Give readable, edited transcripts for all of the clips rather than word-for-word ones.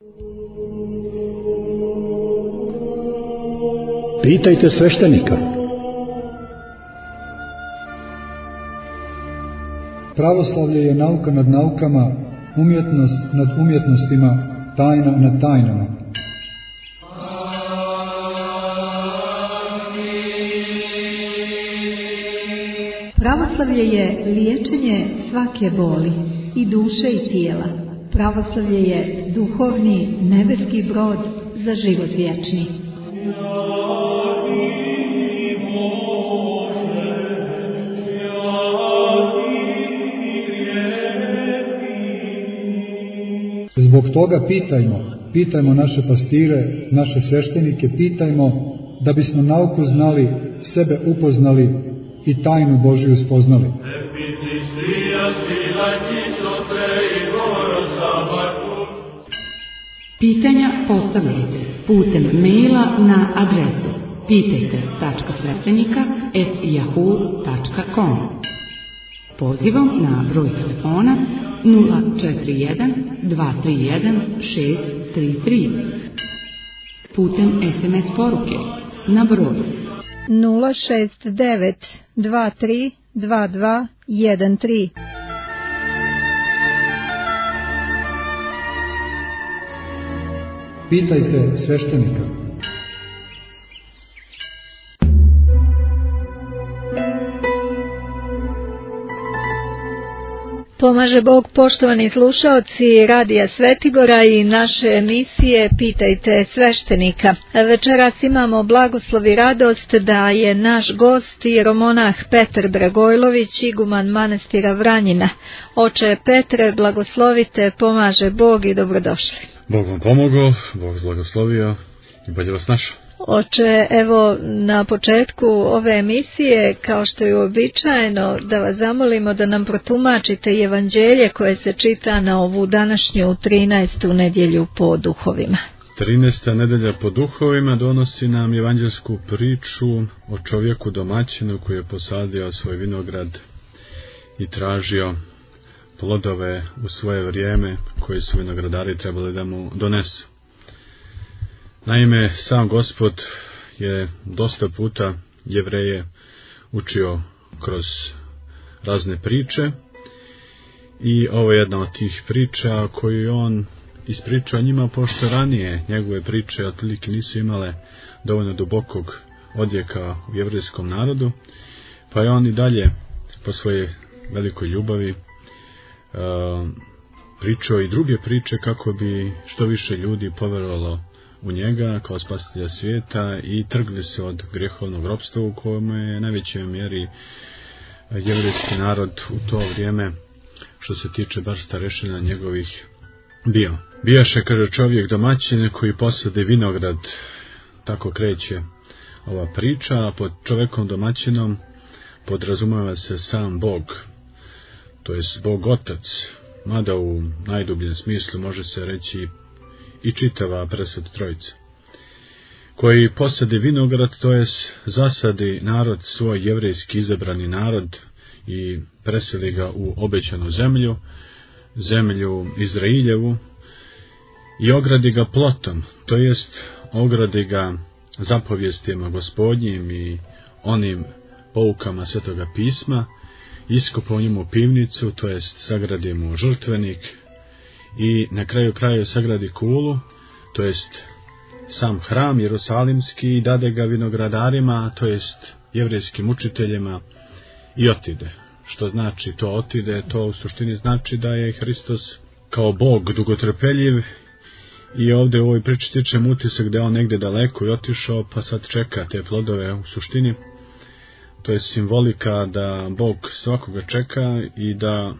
Pitajte sveštenika. Pravoslavlje je nauka nad naukama, umjetnost nad umjetnostima, tajna nad tajnama. Pravoslavlje je liječenje svake boli, i duše i tijela. Pravoslavlje je duhovni nebeski brod za život vječni. Zbog toga pitajmo naše pastire, naše sveštenike, pitajmo da bismo nauku znali, sebe upoznali i tajnu Božiju spoznali. Pitanja postavljajte putem maila na adresu pitajte.sveštenika@yahoo.com. Pozivom na broj telefona 041 231 633. Putem SMS poruke na broj 069 23 22 13. Pitajte sveštenika. Pomaže Bog, poštovani slušaoci Radija Svetigora i naše emisije Pitajte sveštenika. Večeras imamo blagoslov i radost da je naš gost jeromonah Petar Dragojlović, iguman manastira Vranjina. Oče Petre, blagoslovite, pomaže Bog i dobrodošli. Bog vam pomogao, Bog blagoslovio i bolje vas našao. Oče, evo na početku ove emisije, kao što je uobičajeno, da vas zamolimo da nam protumačite evanđelje koje se čita na ovu današnju 13. nedjelju po duhovima. 13. nedelja po duhovima donosi nam evanđelsku priču o čovjeku domaćinu koji je posadio svoj vinograd i tražio plodove u svoje vrijeme koje su vinogradari trebali da mu donesu. Naime, sam Gospod je dosta puta Jevreje učio kroz razne priče i ovo je jedna od tih priča koju on ispričao njima, pošto ranije njegove priče otprilike nisu imale dovoljno dubokog odjeka u jevrejskom narodu, pa je on i dalje po svojej velikoj ljubavi pričao i druge priče kako bi što više ljudi povjerovalo u njega kao spasitelja svijeta i trgli se od grijehovnog ropstva u kojem je najvećoj mjeri jevrejski narod u to vrijeme, što se tiče bar starešina njegovih, bio. Bijaše, kaže, čovjek domaćin koji posade vinograd, tako kreće ova priča, a pod čovjekom domaćinom podrazumijeva se sam Bog, to jest Bog Otac, mada u najdubljem smislu može se reći i čitava presveta trojica, koji posadi vinograd, to jest zasadi narod svoj jevrejski izabrani narod i preseli ga u obećanu zemlju, zemlju Izrailjevu, i ogradi ga plotom, to jest ogradi ga zapovjestima Gospodnjim i onim poukama Svetoga pisma, iskopa u njemu pivnicu, to jest sagradi mu žrtvenik i na kraju krajeva sagradi kulu, to jest sam hram jerusalimski, i dade ga vinogradarima, to jest jevrejskim učiteljima, i otide. Što znači to otide? To u suštini znači da je Hristos kao Bog dugotrpeljiv i ovdje u ovoj priči stičem utisak da je on negdje daleko i otišao, pa sad čeka te plodove. U suštini to je simbolika da Bog svakoga čeka i da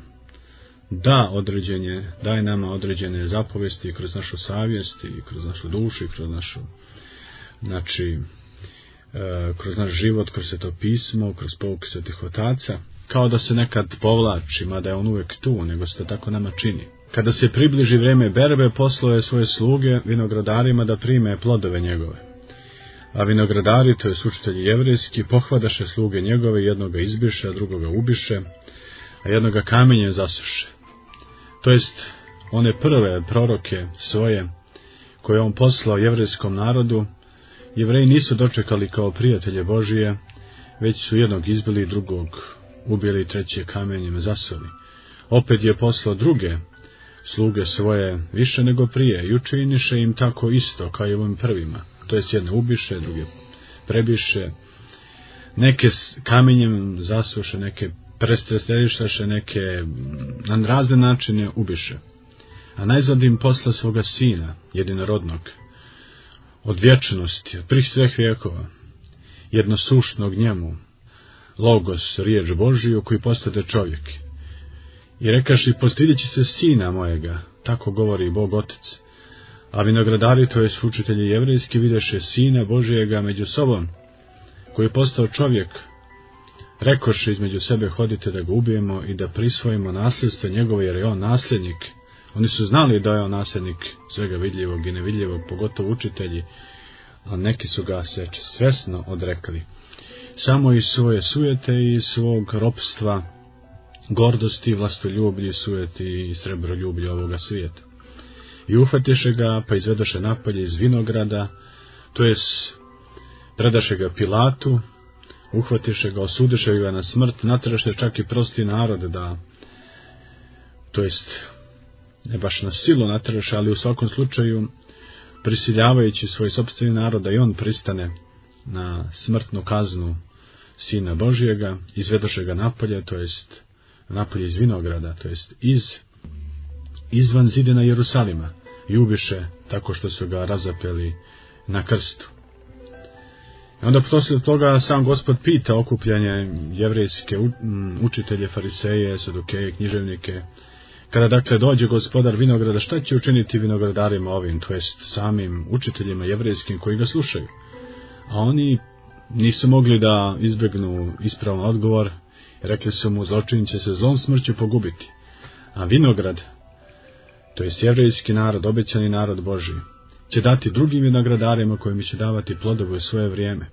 daje nama određene zapovesti kroz našu savjest i kroz našu dušu i kroz našu, kroz naš život, kroz Sveto pismo, kroz pouke Svetih otaca, kao da se nekad povlači, mada je on uvijek tu, nego se tako nama čini. Kada se približi vrijeme berbe, poslao je svoje sluge vinogradarima da prime plodove njegove. A vinogradari, to je učitelji jevrejski, pohvadaše sluge njegove, jednoga izbiše, a drugoga ubiše, a jednoga kamenjem zasuše. To jest, one prve proroke svoje koje on poslao jevrejskom narodu, Jevreji nisu dočekali kao prijatelje Božije, već su jednog izbili, drugog ubili, treće kamenjem zasuli. Opet je poslao druge sluge svoje više nego prije i učiniše im tako isto kao i ovim prvima. To jest jedne ubiše, druge prebiše, neke kamenjem zasuše, neke prestresterištaše, neke na razne načine ubiše. A najzad im posla svoga sina, jedinorodnog, od vječnosti, od prih sveh vjekova, jednosušnog njemu, logos, riječ Božiju, koji postade čovjek. I rekaši, postidit će se sina mojega, tako govori Bog Otac. A vinogradari, to jest učitelji jevrejski, videše sina Božijega među sobom, koji je postao čovjek, rekoše između sebe, hodite da ga ubijemo i da prisvojimo nasljedstvo njegovo, jer je on nasljednik. Oni su znali da je on nasljednik svega vidljivog i nevidljivog, pogotovo učitelji, a neki su ga se svesno odrekli. Samo iz svoje sujete i svog ropstva, gordosti, vlastoljublji, sujeti i srebroljublji ovoga svijeta. I uhvatiše ga, pa izvedoše napolje iz vinograda, to jest predaše ga Pilatu, uhvatiše ga, osudiše ga na smrt, nateraše čak i prosti narod da, to jest ne baš na silu nateraše, ali u svakom slučaju prisiljavajući svoj sopstveni narod da i on pristane na smrtnu kaznu Sina Božijega, izvedoše ga napolje, to jest napolje iz vinograda, to jest izvan zidina Jerusalima, i ubiše tako što su ga razapeli na krstu. I onda poslije toga sam Gospod pita okupljanje jevrejske učitelje, fariseje, sadukeje, književnike, kada dakle dođe gospodar vinograda, šta će učiniti vinogradarima ovim, to jest samim učiteljima jevrejskim koji ga slušaju? A oni nisu mogli da izbjegnu ispravan odgovor, rekli su mu, zločin će se zlom smrću pogubiti. A vinograd, to jest jevrejski narod, obećani narod Božji, će dati drugim vinogradarima kojima će davati plodove u svoje vrijeme.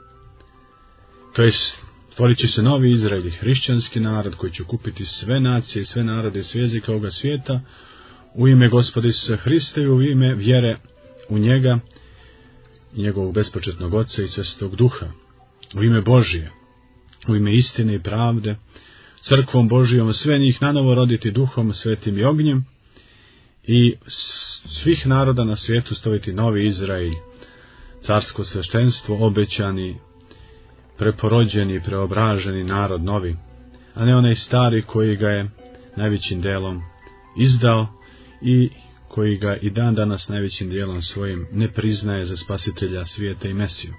To jest, stvorit će se novi Izrael, hrišćanski narod koji će kupiti sve nacije, sve narode, sve jezike ovoga svijeta u ime Gospoda Isusa Hrista i u ime vjere u njega, njegovog bespočetnog Oca i Svetog Duha, u ime Božije, u ime istine i pravde, crkvom Božijom sve njih nanovo roditi Duhom Svetim i ognjem i svih naroda na svijetu staviti novi Izrael, carsko sveštenstvo, obećani, preporođeni, preobraženi narod novi, a ne onaj stari koji ga je najvećim delom izdao i koji ga i dan danas najvećim dijelom svojim ne priznaje za spasitelja svijeta i Mesiju.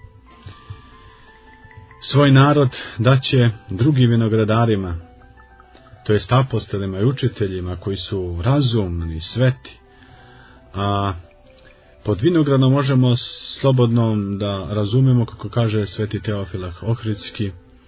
Svoj narod daće drugim vinogradarima, to jest apostolima i učiteljima koji su razumni, sveti, a pod vinogradom možemo slobodno da razumemo, kako kaže sveti Teofilah Ohridski,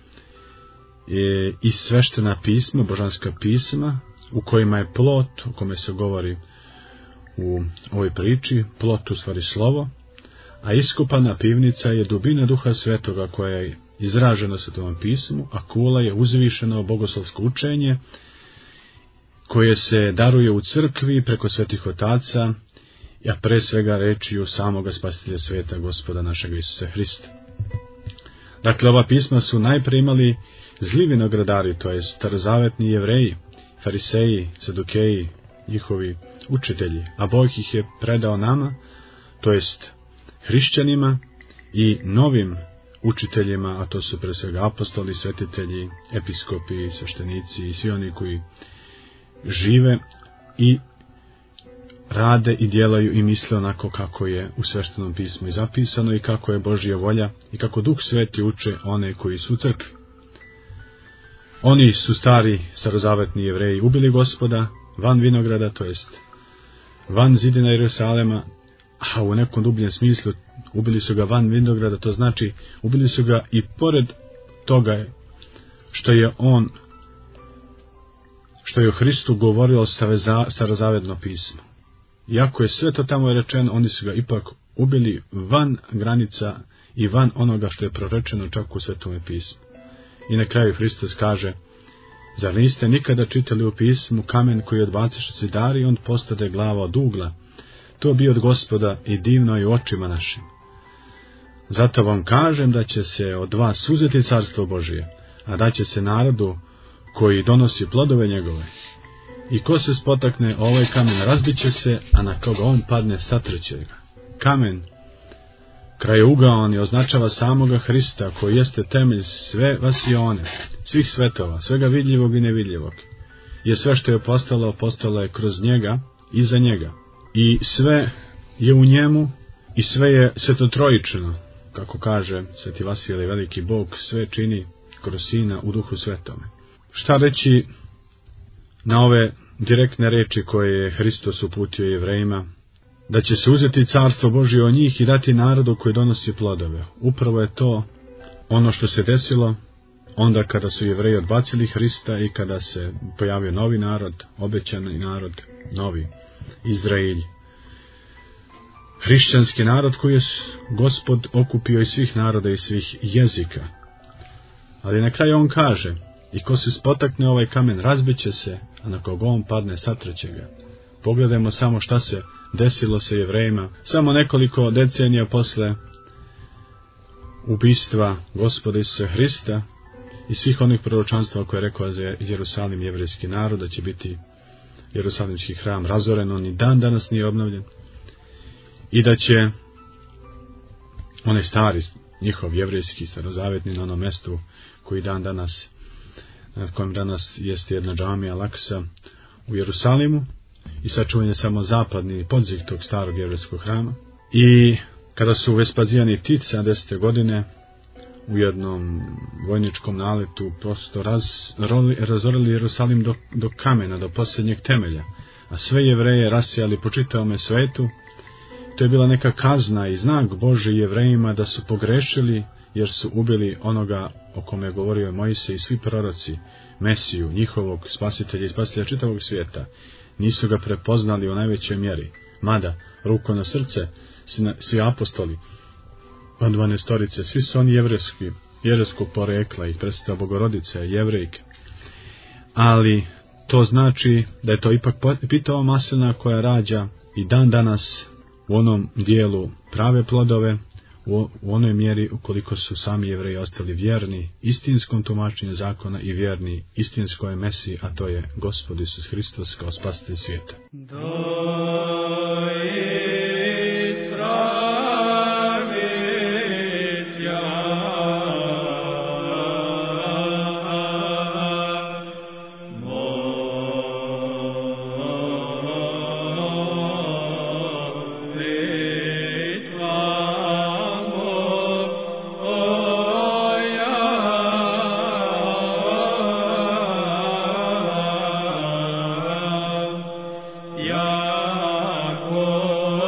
i sveštena pisma, božanska pisma, u kojima je plot, o kome se govori u ovoj priči, plot u stvari slovo, a iskopana pivnica je dubina Duha Svetoga koja je izražena u tom pismu, a kula je uzvišeno bogoslovsko učenje koje se daruje u crkvi preko svetih otaca, a pre svega rečiju samoga spasitelja svijeta, Gospoda našeg Isusa Hrista. Dakle, ova pisma su najprije imali zli vinogradari, to je starozavetni Jevreji, fariseji, sadukeji, njihovi učitelji, a Bog ih je predao nama, to jest hrišćanima i novim učiteljima, a to su pre svega apostoli, svetitelji, episkopi, sveštenici i svi oni koji žive i rade i djelaju i misle onako kako je u sveštenom pismu i zapisano i kako je Božja volja i kako Duh Sveti uče one koji su u crkvi. Oni su stari starozavetni Jevreji ubili Gospoda van vinograda, to jest van zidina Jerusalema, a u nekom dubljem smislu ubili su ga van vinograda, to znači ubili su ga i pored toga što je o Hristu govorilo starozavetno pismo. Iako je sve to tamo rečeno, oni su ga ipak ubili van granica i van onoga što je prorečeno čak u Svetome pismu. I na kraju Hristos kaže, zar niste nikada čitali u pismu, kamen koji odbaciše zidari, on postade glava od ugla. To bi od Gospoda i divno je u očima našim. Zato vam kažem da će se od vas uzeti carstvo Božije, a da će se narodu koji donosi plodove njegove. I ko se spotakne ovaj kamen, razbiće se, a na koga on padne, satrće ga. Kamen, krajougaon, je označava samoga Hrista, koji jeste temelj sve vasione, svih svetova, svega vidljivog i nevidljivog. Jer sve što je postalo, postalo je kroz njega i za njega. I sve je u njemu i sve je svetotrojično, kako kaže Sveti Vasilij veliki Bog, sve čini kroz Sina u Duhu Svetome. Šta reći na ove direktne reči koje je Hristos uputio Jevrejima, da će se uzeti carstvo Božje od njih i dati narodu koji donosi plodove. Upravo je to ono što se desilo onda kada su Jevreji odbacili Hrista i kada se pojavio novi narod, obećani narod, novi Izraelj. Hrišćanski narod koji je Gospod okupio iz svih naroda i svih jezika. Ali na kraju on kaže, i ko se spotakne ovaj kamen, razbiće se, a na koga on padne, satraće ga. Pogledajmo samo šta se desilo sa Jevrejima, samo nekoliko decenija posle ubistva Gospoda Isusa Hrista i svih onih proročanstva koje je rekao za Jerusalim, jevrejski narod, da će biti Jerusalimski hram razoren, on ni dan danas nije obnovljen, i da će onaj stari, njihov jevrejski, starozavetni, na onom mestu koji dan danas, nad kojim danas jeste jedna džamija Al-Aksa u Jerusalimu, i sačuvan je samo zapadni podzig tog starog jevrejskog hrama. I kada su Vespazijan i Tit 70. godine u jednom vojničkom naletu prosto razorili Jerusalim do kamena, do posljednjeg temelja, a sve Jevreje rasijali po čitavome svetu, to je bila neka kazna i znak Božji Jevrejima da su pogrešili, jer su ubili onoga o kome je govorio Mojsije i svi proroci, Mesiju, njihovog spasitelja i spasitelja čitavog svijeta. Nisu ga prepoznali u najvećoj mjeri, mada, ruko na srce, svi apostoli, od 12, svi su oni jevrejskog porekla i predstava Bogorodice, Jevrejke. Ali to znači da je to ipak pitova maslina koja rađa i dan danas u onom dijelu prave plodove, u onoj mjeri ukoliko su sami Jevreji ostali vjerni istinskom tumačenju zakona i vjerni istinskoj Mesiji, a to je Gospod Isus Hristos kao spasitelj svijeta. Oh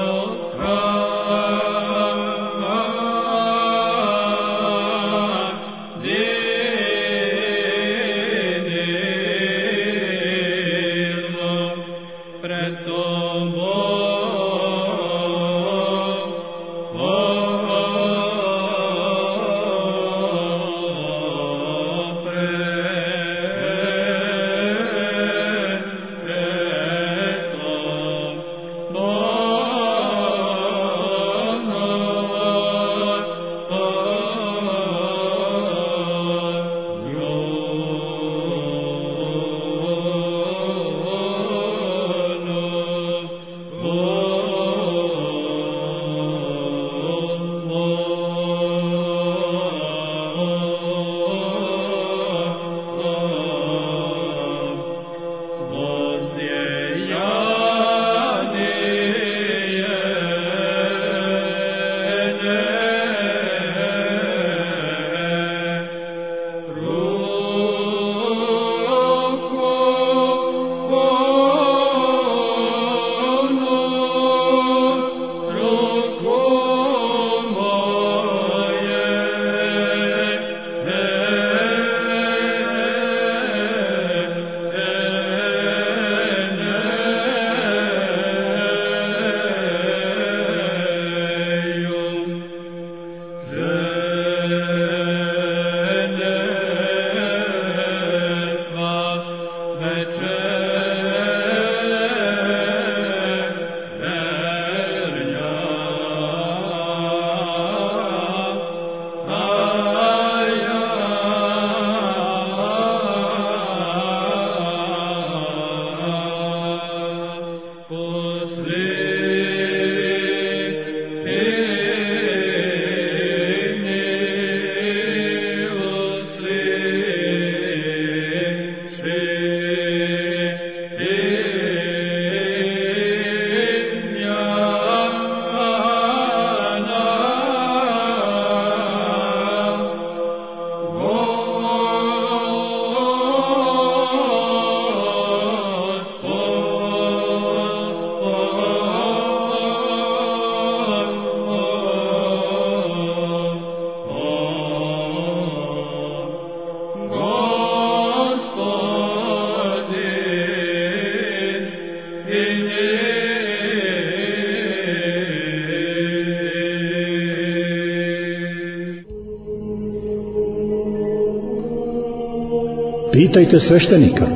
Pitajte sveštenika.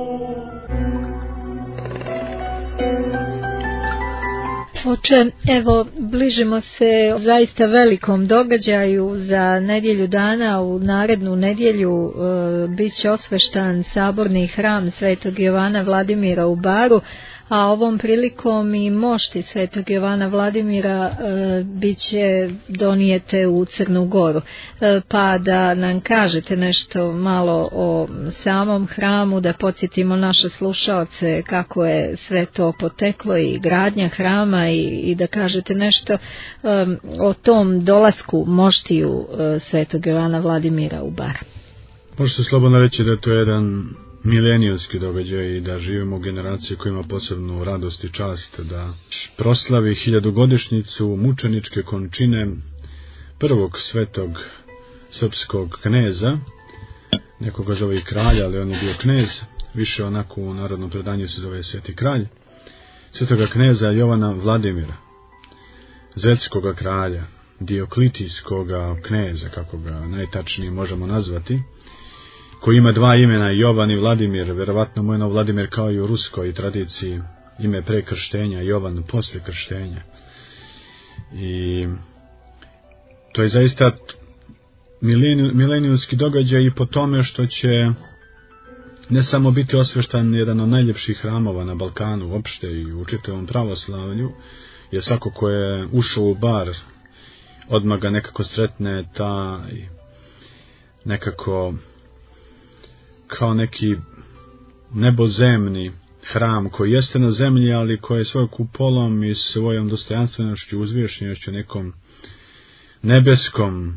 Oče, evo, bližimo se zaista velikom događaju. Za nedjelju dana, u narednu nedjelju, bit će osveštan saborni hram Svetog Jovana Vladimira u Baru, a ovom prilikom i mošti Svetog Jovana Vladimira bit će donijete u Crnu Goru. Pa da nam kažete nešto malo o samom hramu, da podsjetimo naše slušaoce kako je sve to poteklo i gradnja hrama i da kažete nešto o tom dolasku moštiju Svetog Jovana Vladimira u Bar. Može se slobodno reći da je to jedan milenijski događaj i da živimo u generaciji koja ima posebnu radost i čast da proslavi 1000-godišnjicu mučeničke končine prvog svetog srpskog kneza, nekoga zove i kralja, ali on je bio knez, više onako u narodnom predanju se zove sveti kralj, svetoga kneza Jovana Vladimira, Zvetskoga kralja, Dioklitijskoga kneza, kako ga najtačnije možemo nazvati, koji ima dva imena, Jovan i Vladimir. Verovatno mu je Vladimir kao i u ruskoj tradiciji ime pre krštenja, Jovan posle krštenja. I to je zaista milenijski događaj i po tome što će ne samo biti osveštan jedan od najljepših hramova na Balkanu uopšte i u čitavom pravoslavlju, jer svako ko je ušao u Bar odmah ga nekako sretne taj nekako kao neki nebozemni hram koji jeste na zemlji, ali koji je svojom kupolom i svojom dostojanstvenošću, uzvišenošću, nekom nebeskom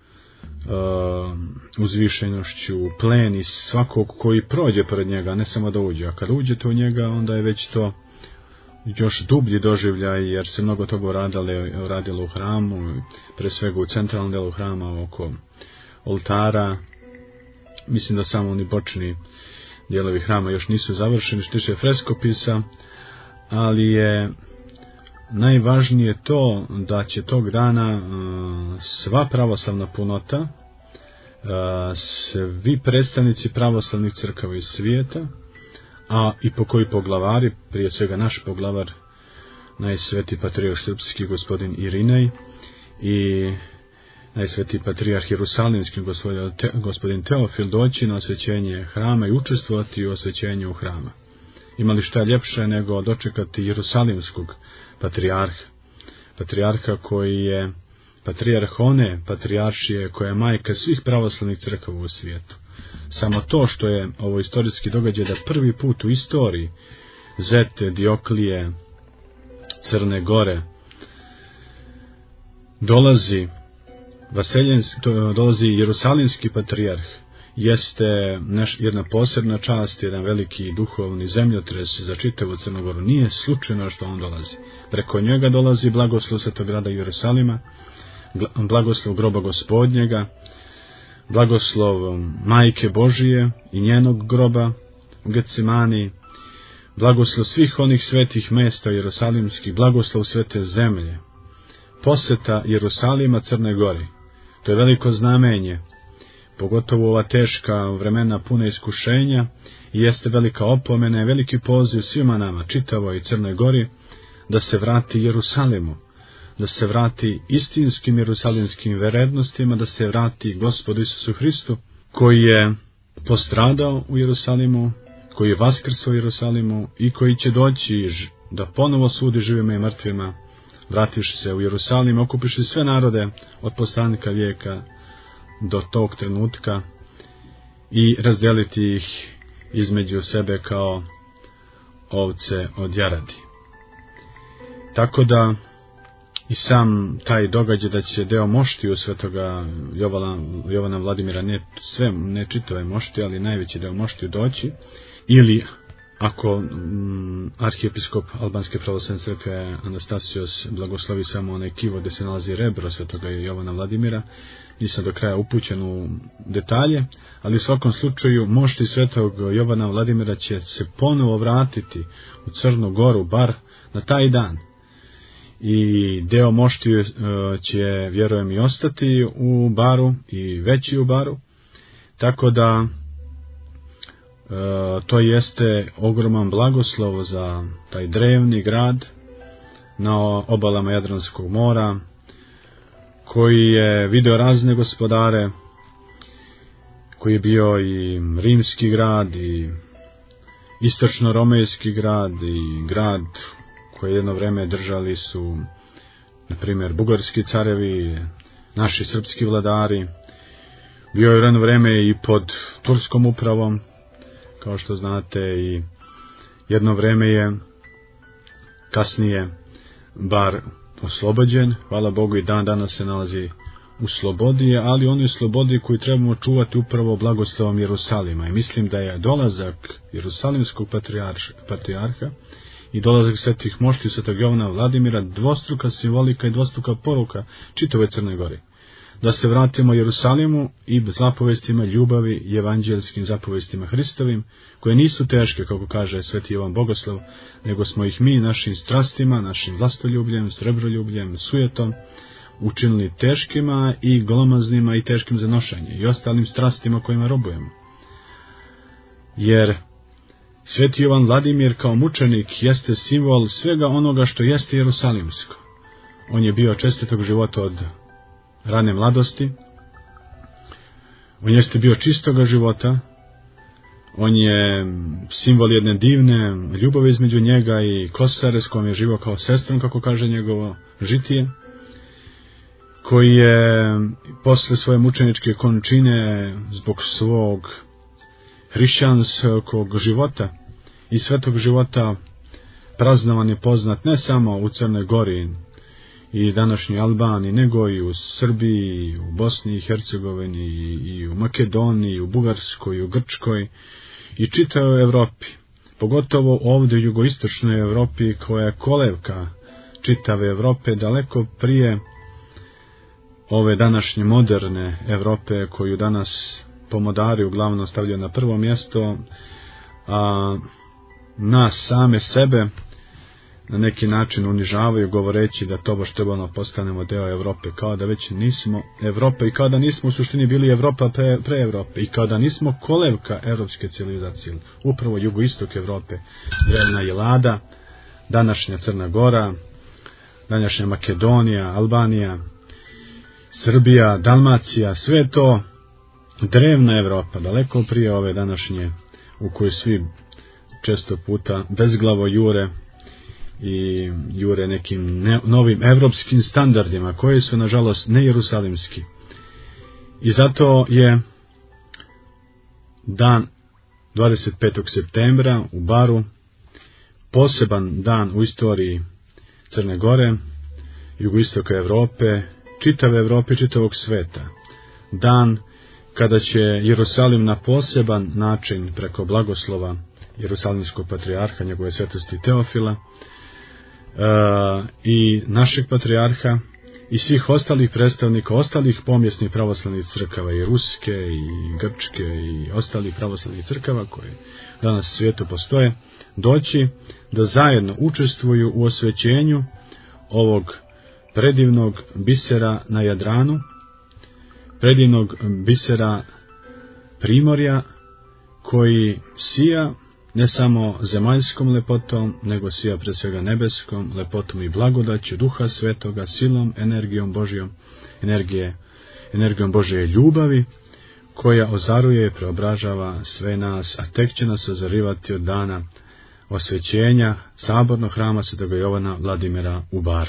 uzvišenošću pleni svakog koji prođe pred njega, ne samo da uđe. A kad uđete u njega, onda je već to još dublji doživljaj, jer se mnogo toga radilo u hramu, pre svega u centralnom delu hrama oko oltara. Mislim da samo oni bočni dijelovi hrama još nisu završeni što tiče freskopisa, ali je najvažnije to da će tog dana sva pravoslavna punota, svi predstavnici pravoslavnih crkava iz svijeta, a i po koji poglavari, prije svega naš poglavar, najsveti patrijarh srpski gospodin Irinej i najsvetiji patrijarh Jerusalimski gospodin Teofil doći na osvećenje hrama i učestvovati u osvećenju hrama. Imali šta ljepše nego dočekati Jerusalimskog patrijarha koji je patrijarh one patrijaršije koja je majka svih pravoslavnih crkava u svijetu. Samo to što je ovo istorijski događaj da prvi put u istoriji Zete, Dioklije, Crne Gore dolazi Jerusalimski patrijarh, jeste jedna posebna čast, jedan veliki duhovni zemljotres za čitavu Crnu Goru. Nije slučajno što on dolazi. Preko njega dolazi blagoslov svetog grada Jerusalima, blagoslov groba Gospodnjega, blagoslov Majke Božije i njenog groba u Getsemani, blagoslov svih onih svetih mesta jerusalimskih, blagoslov svete zemlje, poseta Jerusalima Crnoj Gori. To je veliko znamenje, pogotovo ova teška vremena puna iskušenja, i jeste velika opomena i veliki poziv svima nama, čitavoj Crnoj Gori, da se vrati Jerusalimu, da se vrati istinskim jerusalimskim vrednostima, da se vrati Gospodu Isusu Hristu, koji je postradao u Jerusalimu, koji je vaskrsao u Jerusalimu i koji će doći da ponovo sudi živima i mrtvima, vratiš se u Jerusalim, okupiš sve narode od postanka vijeka do tog trenutka i razdeliti ih između sebe kao ovce od jaradi. Tako da i sam taj događaj da će deo moštiju svetoga Jovana Vladimira, ne čitave mošti, ali najveći deo moštiju doći, ili ako arhijepiskop Albanske pravoslavne crkve Anastasios blagoslovi samo onaj kivo gdje se nalazi rebro svetoga Jovana Vladimira, nisam do kraja upućen u detalje, ali u svakom slučaju mošti svetog Jovana Vladimira će se ponovo vratiti u Crnu Goru, bar na taj dan. I deo moštiju će, vjerujem, i ostati u Baru i veći u Baru, tako da To jeste ogroman blagoslov za taj drevni grad na obalama Jadranskog mora, koji je video razne gospodare, koji je bio i rimski grad i istočno-romejski grad i grad koji jedno vreme držali su, na primjer, bugarski carevi, naši srpski vladari. Bio je jedno vreme i pod turskom upravom, kao što znate, i jedno vreme je kasnije bar oslobođen. Hvala Bogu, i dan danas se nalazi u slobodi, ali onoj slobodi koju trebamo čuvati upravo blagoslovom Jerusalima. I mislim da je dolazak Jerusalimskog patrijarha i dolazak svetih moštiju svetog Jovana Vladimira dvostruka simbolika i dvostruka poruka čitave Crne Gore. Da se vratimo Jerusalimu i zapovestima ljubavi i evanđelskim zapovestima Hristovim, koje nisu teške, kako kaže sveti Jovan Bogoslov, nego smo ih mi našim strastima, našim vlastoljubljem, srebroljubljem, sujetom učinili teškima i glomaznima i teškim za nošenje i ostalim strastima kojima robujemo. Jer sveti Jovan Vladimir kao mučenik jeste simbol svega onoga što jeste jerusalimsko. On je bio čestitog života od rane mladosti, on jeste bio čistoga života, on je simbol jedne divne ljubavi između njega i Kosare, s kojom je živio kao sestrom, kako kaže njegovo žitije, koji je posle svoje mučeničke končine zbog svog hrišćanskog života i svetog života praznovan je poznat ne samo u Crnoj Gori i današnjoj Albaniji, nego i u Srbiji, i u Bosni i Hercegovini, i u Makedoniji, i u Bugarskoj, i u Grčkoj, i čitavoj Evropi, pogotovo ovdje u jugoistočnoj Evropi, koja je kolevka čitave Evrope, daleko prije ove današnje moderne Evrope, koju danas pomodari uglavnom stavljaju na prvo mjesto, a nas same sebe na neki način unižavaju, govoreći da tobož trebamo postanemo deo Evrope, kao da već nismo Evropa i kao da nismo u suštini bili Evropa pre Evrope i kao da nismo kolevka evropske civilizacije, upravo jugoistok Evrope, drevna Jelada, današnja Crna Gora, današnja Makedonija, Albanija, Srbija, Dalmacija, sve to drevna Evropa, daleko prije ove današnje, u kojoj svi često puta bezglavo jure nekim novim evropskim standardima, koji su nažalost ne jerusalimski. I zato je dan 25. septembra u Baru poseban dan u istoriji Crne Gore, jugoistoka Evrope, čitave Evrope, čitavog sveta. Dan kada će Jerusalim na poseban način preko blagoslova Jerusalimskog patrijarha, njegove svetosti Teofila, i našeg patrijarha i svih ostalih predstavnika ostalih pomjesnih pravoslavnih crkava, i ruske i grčke i ostalih pravoslavnih crkava koje danas u svijetu postoje, doći da zajedno učestvuju u osvećenju ovog predivnog bisera na Jadranu, predivnog bisera Primorja, koji sija ne samo zemaljskom lepotom, nego sija pre svega nebeskom lepotom i blagodaću Duha Svetoga, silom, energijom Božjom, energijom Božje ljubavi, koja ozaruje i preobražava sve nas, a tek će nas ozarivati od dana osvećenja sabornog hrama Svetog Jovana Vladimira u Baru.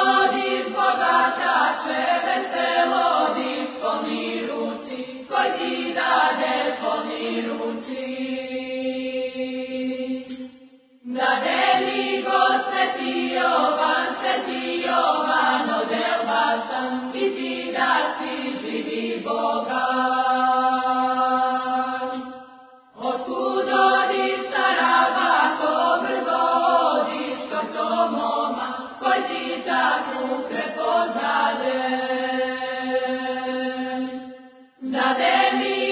Bogata sve veselo, disco miruci, koji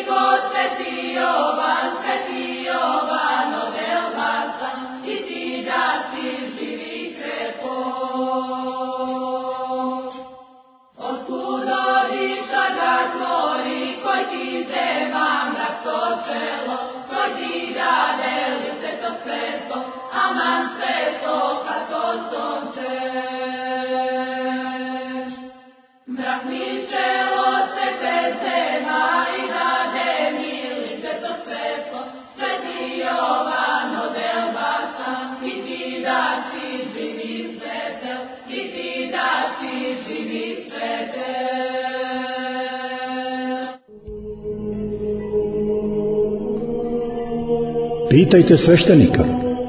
Pitajte sveštenika.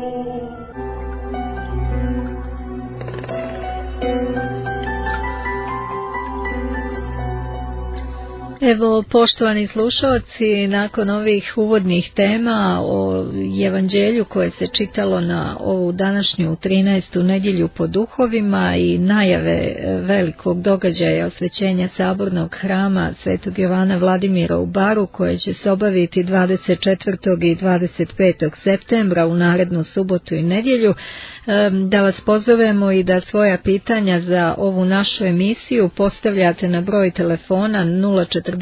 Evo, poštovani slušalci, nakon ovih uvodnih tema o evanđelju koje se čitalo na ovu današnju 13. nedjelju po duhovima i najave velikog događaja osvećenja sabornog hrama Svetog Jovana Vladimira u Baru, koje će se obaviti 24. i 25. septembra u narednu subotu i nedjelju, da vas pozovemo i da svoja pitanja za ovu našu emisiju postavljate na broj telefona 041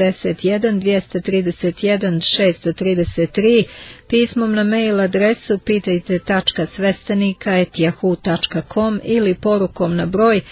231 633, pismom na mail adresu pitajte.sveštenika@yahoo.com ili porukom na broj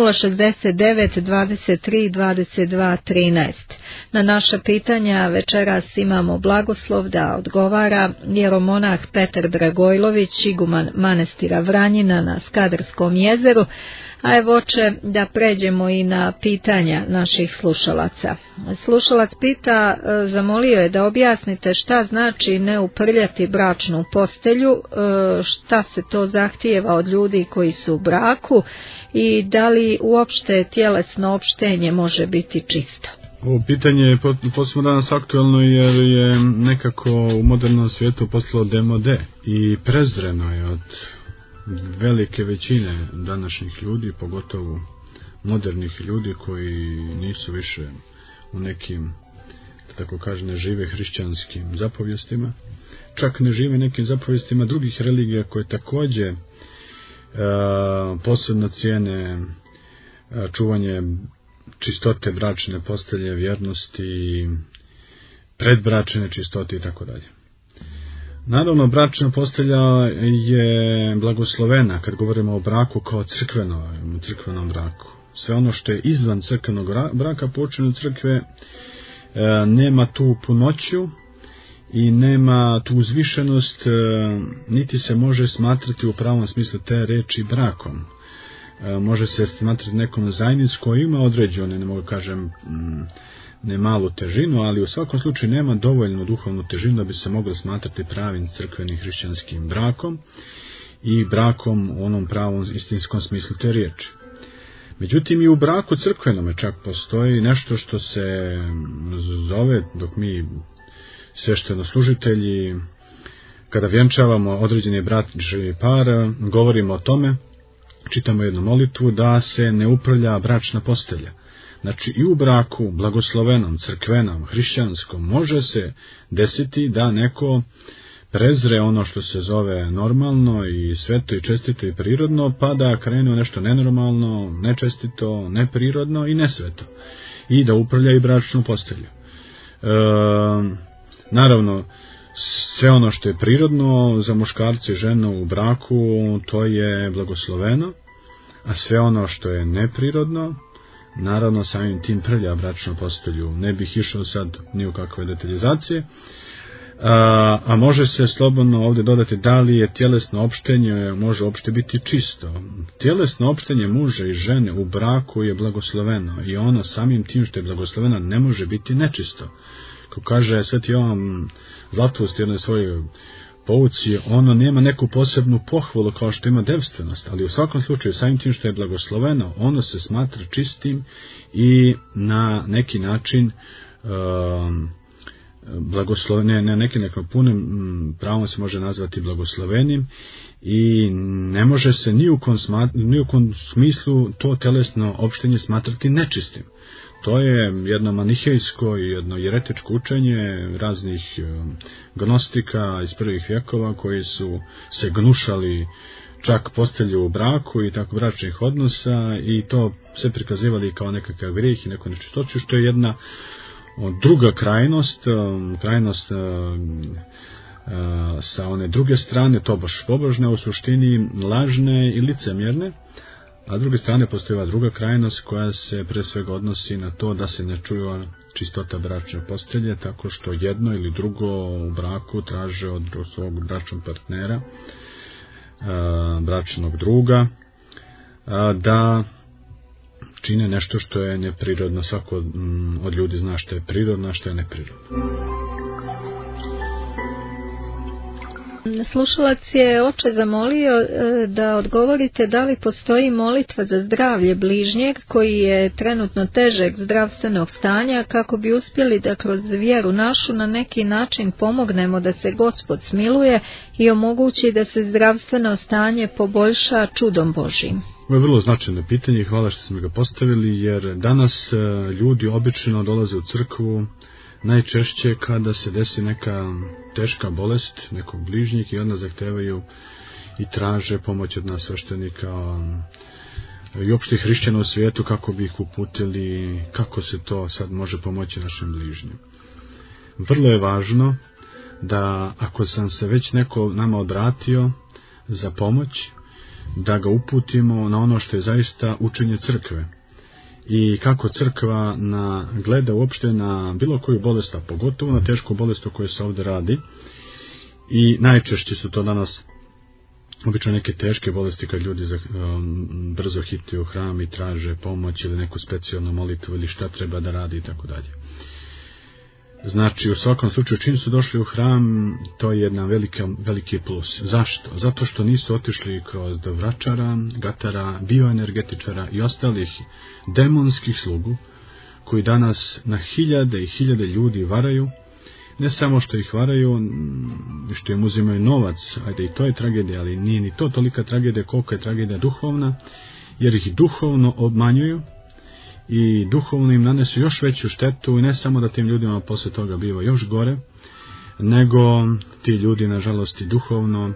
069 23 22 13. Na naša pitanja večeras imamo blagoslov da odgovara jeromonah Petar Dragojlović, iguman manastira Vranjina na Skadarskom jezeru. A evo oče da pređemo i na pitanja naših slušalaca. Slušalac pita, zamolio je da objasnite šta znači ne uprljati bračnu postelju, šta se to zahtijeva od ljudi koji su u braku i da li uopšte tjelesno opštenje može biti čisto. Ovo pitanje je posebno danas aktualno jer je nekako u modernom svijetu postalo demode i prezreno je od velike većine današnjih ljudi, pogotovo modernih ljudi koji nisu više u nekim, da tako kažem, ne žive hrišćanskim zapovjestima, čak ne žive nekim zapovjestima drugih religija koje također posebno cijene čuvanje čistote bračne postelje, vjernosti, predbračne čistote i tako dalje. Naravno, bračna postelja je blagoslovena kad govorimo o braku kao crkvenom braku. Sve ono što je izvan crkvenog braka počinje od crkve nema tu punoću i nema tu uzvišenost, niti se može smatrati u pravom smislu te reči brakom. Može se smatrati nekom zajednic koja ima određene, ne mogu kažem, ne malu težinu, ali u svakom slučaju nema dovoljnu duhovnu težinu da bi se moglo smatrati pravim crkvenim hrišćanskim brakom i brakom u onom pravom istinskom smislu te riječi. Međutim, i u braku crkvenome čak postoji nešto što se zove, dok mi sveštenoslужitelji, kada vjenčavamo određeni bračni par, govorimo o tome, čitamo jednu molitvu da se ne uprlja bračna postelja. Znači i u braku, blagoslovenom, crkvenom, hrišćanskom, može se desiti da neko prezre ono što se zove normalno i sveto i čestito i prirodno, pa da krene u nešto nenormalno, nečestito, neprirodno i nesveto. I da uprlja i bračnu postelju. Naravno, sve ono što je prirodno za muškarce i ženu u braku, to je blagosloveno, a sve ono što je neprirodno, naravno samim tim prlja bračnu postelju. Ne bih išao sad ni u kakve detaljizacije, a može se slobodno ovdje dodati da li je tjelesno opštenje može uopšte biti čisto. Tjelesno opštenje muža i žene u braku je blagosloveno i ono samim tim što je blagosloveno ne može biti nečisto. Kako kaže Sveti Jovan Zlatoust u jednoj svojoj pouci, ono nema neku posebnu pohvalu kao što ima devstvenost, ali u svakom slučaju samim tim što je blagosloveno, ono se smatra čistim i na neki način na neki punim pravom se može nazvati blagoslovenim i ne može se ni u kom smislu to telesno opštenje smatrati nečistim. To je jedno manihejsko i jedno jeretičko učenje raznih gnostika iz prvih vjekova koji su se gnušali čak postelju u braku i tako bračnih odnosa i to se prikazivali kao nekakav grijeh i neko nečistoću, što je jedna druga krajnost sa one druge strane, to baš pobožne, u suštini lažne i licemjerne, a s druge strane postoji druga krajnost koja se pre svega odnosi na to da se ne čuva čistota bračne postelje, tako što jedno ili drugo u braku traže od svog bračnog partnera, bračnog druga, da čine nešto što je neprirodno. Svako od ljudi zna što je prirodno, a što je neprirodno. Slušalac je oče zamolio da odgovorite da li postoji molitva za zdravlje bližnjeg koji je trenutno težeg zdravstvenog stanja, kako bi uspjeli da kroz vjeru našu na neki način pomognemo da se Gospod smiluje i omogući da se zdravstveno stanje poboljša čudom Božjim. Ovo je vrlo značajno pitanje i hvala što smo ga postavili, jer danas ljudi obično dolaze u crkvu najčešće kada se desi neka teška bolest nekog bližnjeg i onda zahtevaju i traže pomoć od nas sveštenika i opštih hrišćana u svijetu kako bi ih uputili kako se to sad može pomoći našem bližnjem. Vrlo je važno da ako sam se već neko nama obratio za pomoć, da ga uputimo na ono što je zaista učenje crkve i kako crkva gleda uopšte na bilo koju bolest, a pogotovo na tešku bolest o kojoj se ovdje radi. I najčešće su to danas obično neke teške bolesti kad ljudi brzo hitaju u hram i traže pomoć ili neku specijalnu molitvu ili šta treba da radi i tako dalje. Znači, u svakom slučaju, čim su došli u hram, to je jedan veliki plus. Zašto? Zato što nisu otišli kroz vračara, gatara, bioenergetičara i ostalih demonskih slugu, koji danas na hiljade i hiljade ljudi varaju. Ne samo što ih varaju, što im uzimaju novac, ajde i to je tragedija, ali nije ni to tolika tragedija koliko je tragedija duhovna, jer ih duhovno obmanjuju i duhovno im nanesu još veću štetu i ne samo da tim ljudima posle toga biva još gore, nego ti ljudi nažalost i duhovno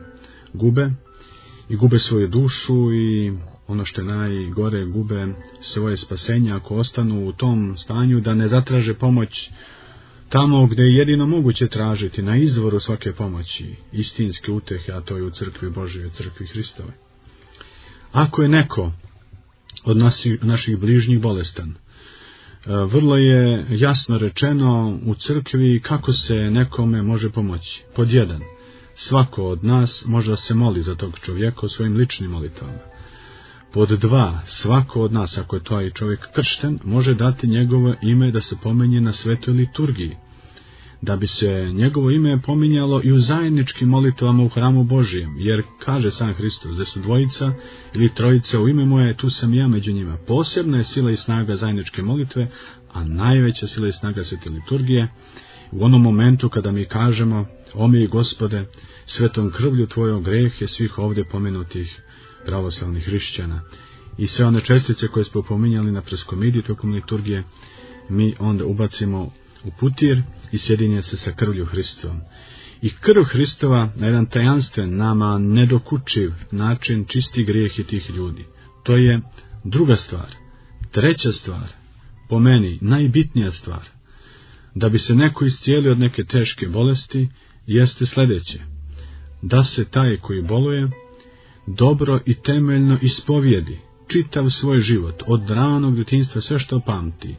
gube svoju dušu i ono što je najgore, gube svoje spasenje ako ostanu u tom stanju da ne zatraže pomoć tamo gdje je jedino moguće tražiti, na izvoru svake pomoći, istinske utehe, a to je u crkvi Božjoj, crkvi Hristove. Ako je neko od naših bližnjih bolestan, vrlo je jasno rečeno u crkvi kako se nekome može pomoći. Pod 1. Svako od nas može da se moli za tog čovjeka u svojim ličnim molitvama. Pod 2. Svako od nas, ako je to i čovjek kršten, može dati njegovo ime da se pomenje na svetoj liturgiji, da bi se njegovo ime pominjalo i u zajedničkim molitvama u hramu Božijem, jer kaže sam Hristos, da su dvojica ili trojica u ime moje, tu sam ja među njima. Posebna je sila i snaga zajedničke molitve, a najveća sila i snaga svete liturgije u onom momentu kada mi kažemo: o mi Gospode, svetom krvlju tvojom greh je svih ovdje pomenutih pravoslavnih hrišćana. I sve one čestice koje smo pominjali na preskomidiji tokom liturgije, mi onda ubacimo u putir i sjedinje se sa krvlju Hristovom. I krv Hristova na jedan tajanstven, nama nedokučiv način čisti grijehi tih ljudi. To je druga stvar. Treća stvar, po meni najbitnija stvar, da bi se neko iscijelio od neke teške bolesti, jeste sljedeće: da se taj koji boluje dobro i temeljno ispovijedi čitav svoj život, od ranog djetinjstva, sve što pamti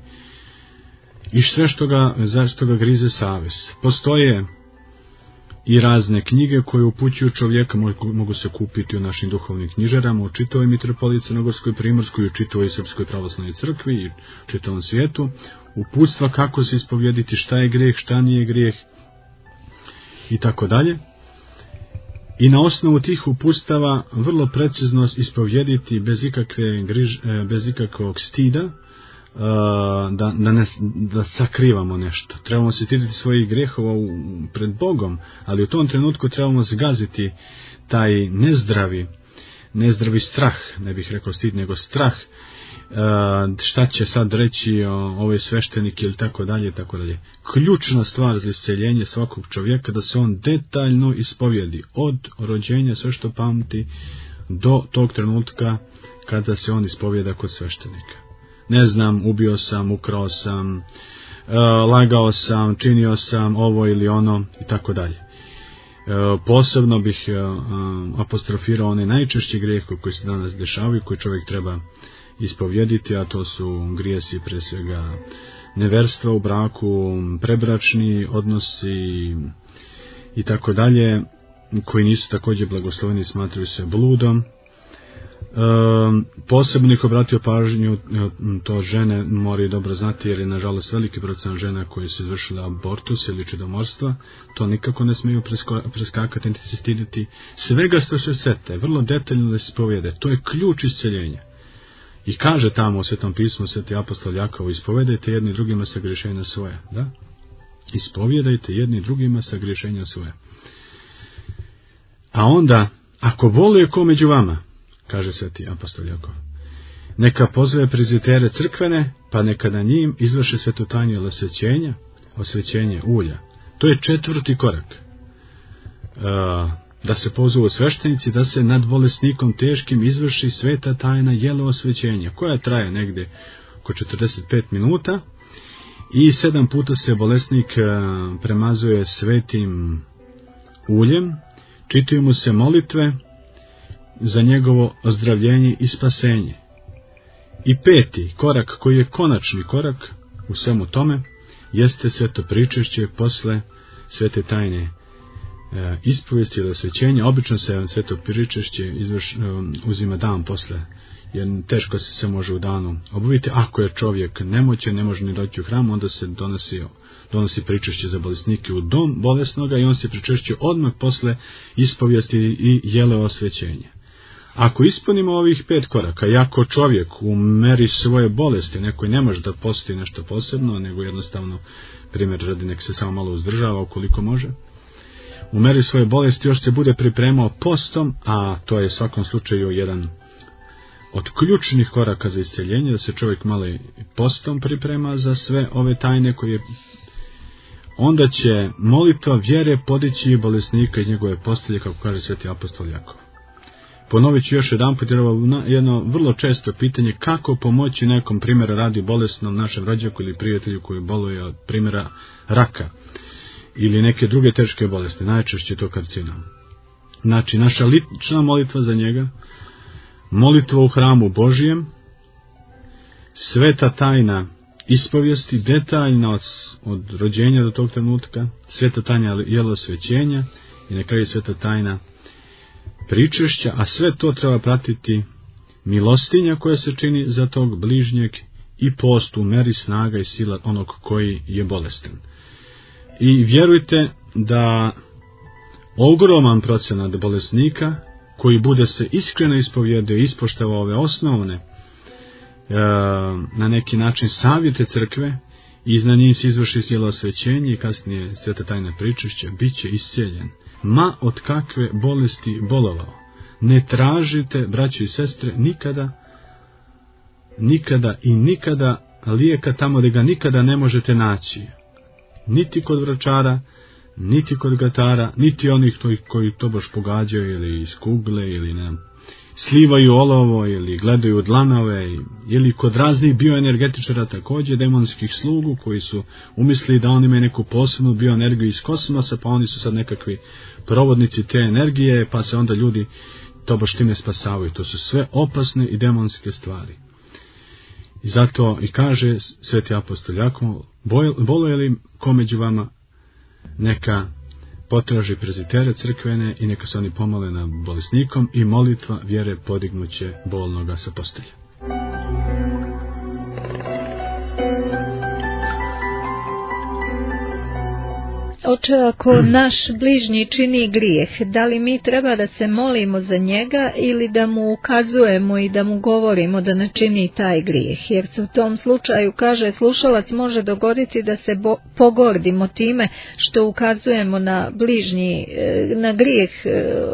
i sve zašto ga grize savjest. Postoje i razne knjige koje upućuju čovjeka, mogu se kupiti u našim duhovnim knjižarama, u čitavoj mitropoliji Crnogorskoj, Primorskoj, u čitavoj Srpskoj pravoslavnoj crkvi i u čitavom svijetu, uputstva kako se ispovjediti, šta je grijeh, šta nije grijeh i tako dalje. I na osnovu tih uputstava vrlo precizno ispovjediti bez ikakvog stida, da sakrivamo nešto. Trebamo se stiditi svojih grehova pred Bogom, ali u tom trenutku trebamo zgaziti taj nezdravi strah, ne bih rekao stid, nego strah šta će sad reći ovaj sveštenik ili tako dalje, tako dalje. Ključna stvar za isceljenje svakog čovjeka da se on detaljno ispovjedi od rođenja, sve što pamti, do tog trenutka kada se on ispovjeda kod sveštenika. Ne znam, ubio sam, ukrao sam, lagao sam, činio sam ovo ili ono i tako dalje. Posebno bih apostrofirao one najčešći grijeh koji se danas dešavaju, koji čovjek treba ispovjediti, a to su grijesi pre svega neverstva u braku, prebračni odnosi i tako dalje, koji nisu također blagosloveni, smatraju se bludom. Posebno ih obratio pažnju, to žene moraju dobro znati, jer je nažalost veliki procenat žena koje su izvršile abortus ili čedomorstva, to nikako ne smiju preskakati niti se stiditi. Svega što se sete, vrlo detaljno da se ispovjede, to je ključ isceljenja. I kaže tamo u Svetom pismu Sveti apostol Jakov, ispovedajte jedni drugima sa griješenja svoje. Da? Ispovjedajte jedni drugima sa griješenja svoje. A onda, ako boluje ko među vama, kaže Sveti apostol Jakov, neka pozove prezitere crkvene, pa neka na njim izvrše svetotajnje osvećenje ulja. To je 4. korak. Da se pozovu sveštenici, da se nad bolesnikom teškim izvrši sveta tajna jelo osvećenja, koja traje negdje oko 45 minuta i 7 puta se bolesnik premazuje svetim uljem, čitaju mu se molitve za njegovo ozdravljenje i spasenje. I 5. korak, koji je konačni korak u svemu tome, jeste sveto pričešće posle svete tajne ispovijesti ili osvećenja. Obično se sveto pričešće uzima dan posle, jer teško se sve može u danu obaviti. Ako je čovjek nemoćan, ne može ni doći u hram, onda se donosi pričešće za bolesnike u dom bolesnoga i on se pričešće odmah posle ispovijesti i jele osvećenja. Ako ispunimo ovih 5 koraka, i ako čovjek u meri svoje bolesti, neko ne može da posti nešto posebno, nego jednostavno, primjer radi, nek se samo malo uzdržava ukoliko može, u meri svoje bolesti još se bude pripremao postom, a to je u svakom slučaju jedan od ključnih koraka za isceljenje, da se čovjek malo postom priprema za sve ove tajne koje, onda će molitva vjere podići bolesnika iz njegove postelje, kako kaže Sveti apostol Jakov. Ponovit ću još jedan put, jer ovo jedno vrlo često pitanje, kako pomoći nekom, primjera radi, bolesnom našem rođaku ili prijatelju koji boluje od primjera raka ili neke druge teške bolesti, najčešće to karcinom. Znači, naša lična molitva za njega, molitva u hramu Božijem, sveta tajna ispovijesti, detaljna od rođenja do tog trenutka, sveta tajna jelo osvećenja i na kraju sveta tajna pričešća, a sve to treba pratiti milostinja koja se čini za tog bližnjeg i post u meri snaga i sila onog koji je bolestan. I vjerujte da ogroman procenat bolesnika koji bude se iskreno ispovjedio i ispoštavao ove osnovne na neki način savjete crkve i na njih se izvrši jelo osvećenje i kasnije sveta tajna pričešća, bit će isceljen. Ma od kakve bolesti bolovao. Ne tražite, braćo i sestre, nikada lijeka tamo gdje ga nikada ne možete naći. Niti kod vračara, niti kod gatara, niti onih koji to baš pogađaju ili iz kugle ili slivaju olovo ili gledaju dlanove ili kod raznih bioenergetičara također demonskih slugu koji su umislili da oni imaju neku posebnu bioenergiju iz kosmosa, pa oni su sad nekakvi provodnici te energije, pa se onda ljudi to baš time spasavaju. To su sve opasne i demonske stvari. I zato i kaže Sveti apostol Jakov, boluje li ko među vama, neka potraži prezitere crkvene i neka se oni pomole na bolesnikom i molitva vjere podignuće bolnoga sa postelja. Oče, ako naš bližnji čini grijeh, da li mi treba da se molimo za njega ili da mu ukazujemo i da mu govorimo da ne čini taj grijeh? Jer se u tom slučaju, kaže slušalac, može dogoditi da se pogordimo time što ukazujemo na grijeh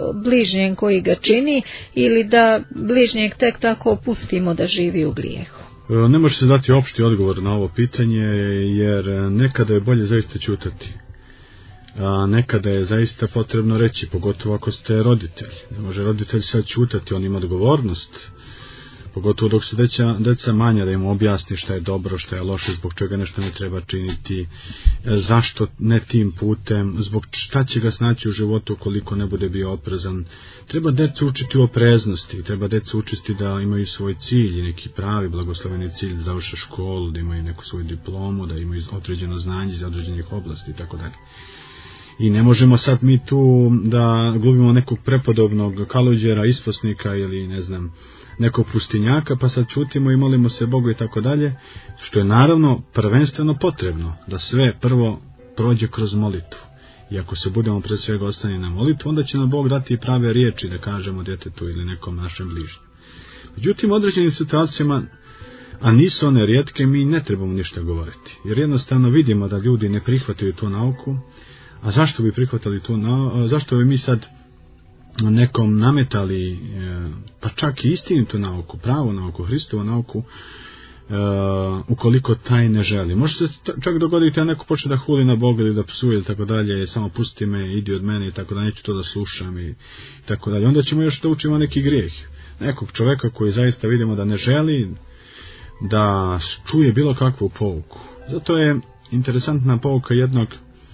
bližnjem koji ga čini ili da bližnjeg tek tako opustimo da živi u grijehu. Ne može se dati opšti odgovor na ovo pitanje, jer nekada je bolje zaista ćutati. A nekada je zaista potrebno reći, pogotovo ako ste roditelj. Ne može roditelj sad ćutati, on ima odgovornost. Pogotovo dok su deca manja, da im objasni šta je dobro, šta je loše, zbog čega nešto ne treba činiti, zašto ne tim putem, zbog šta će ga snaći u životu ukoliko ne bude bio oprezan. Treba decu učiti u opreznosti, treba decu učiti da imaju svoj cilj, neki pravi blagosloveni cilj, da završe školu, da imaju neku svoju diplomu, da imaju određeno znanje iz određenih oblasti i tako dalje. I ne možemo sad mi tu da glumimo nekog prepodobnog kaluđera, isposnika ili ne znam, nekog pustinjaka, pa sad čutimo i molimo se Bogu i tako dalje, što je naravno prvenstveno potrebno, da sve prvo prođe kroz molitvu. I ako se budemo pre svega ostani na molitvu, onda će nam Bog dati prave riječi da kažemo djetetu ili nekom našem bližnjem. Međutim, u određenim situacijama, a nisu one rijetke, mi ne trebamo ništa govoriti. Jer jednostavno vidimo da ljudi ne prihvataju tu nauku. A zašto bi prihvatali tu nauku? Zašto bi mi sad nekom nametali, pa čak i istinitu nauku, pravu nauku, Hristovu nauku, ukoliko taj ne želi? Može se čak dogoditi da neko počne da huli na Boga ili da psuje ili tako dalje, samo pusti me, idi od mene i tako da, neću to da slušam i tako dalje. Onda ćemo još da učimo neki grijeh. Nekog čoveka koji zaista vidimo da ne želi da čuje bilo kakvu pouku. Zato je interesantna pouka jednog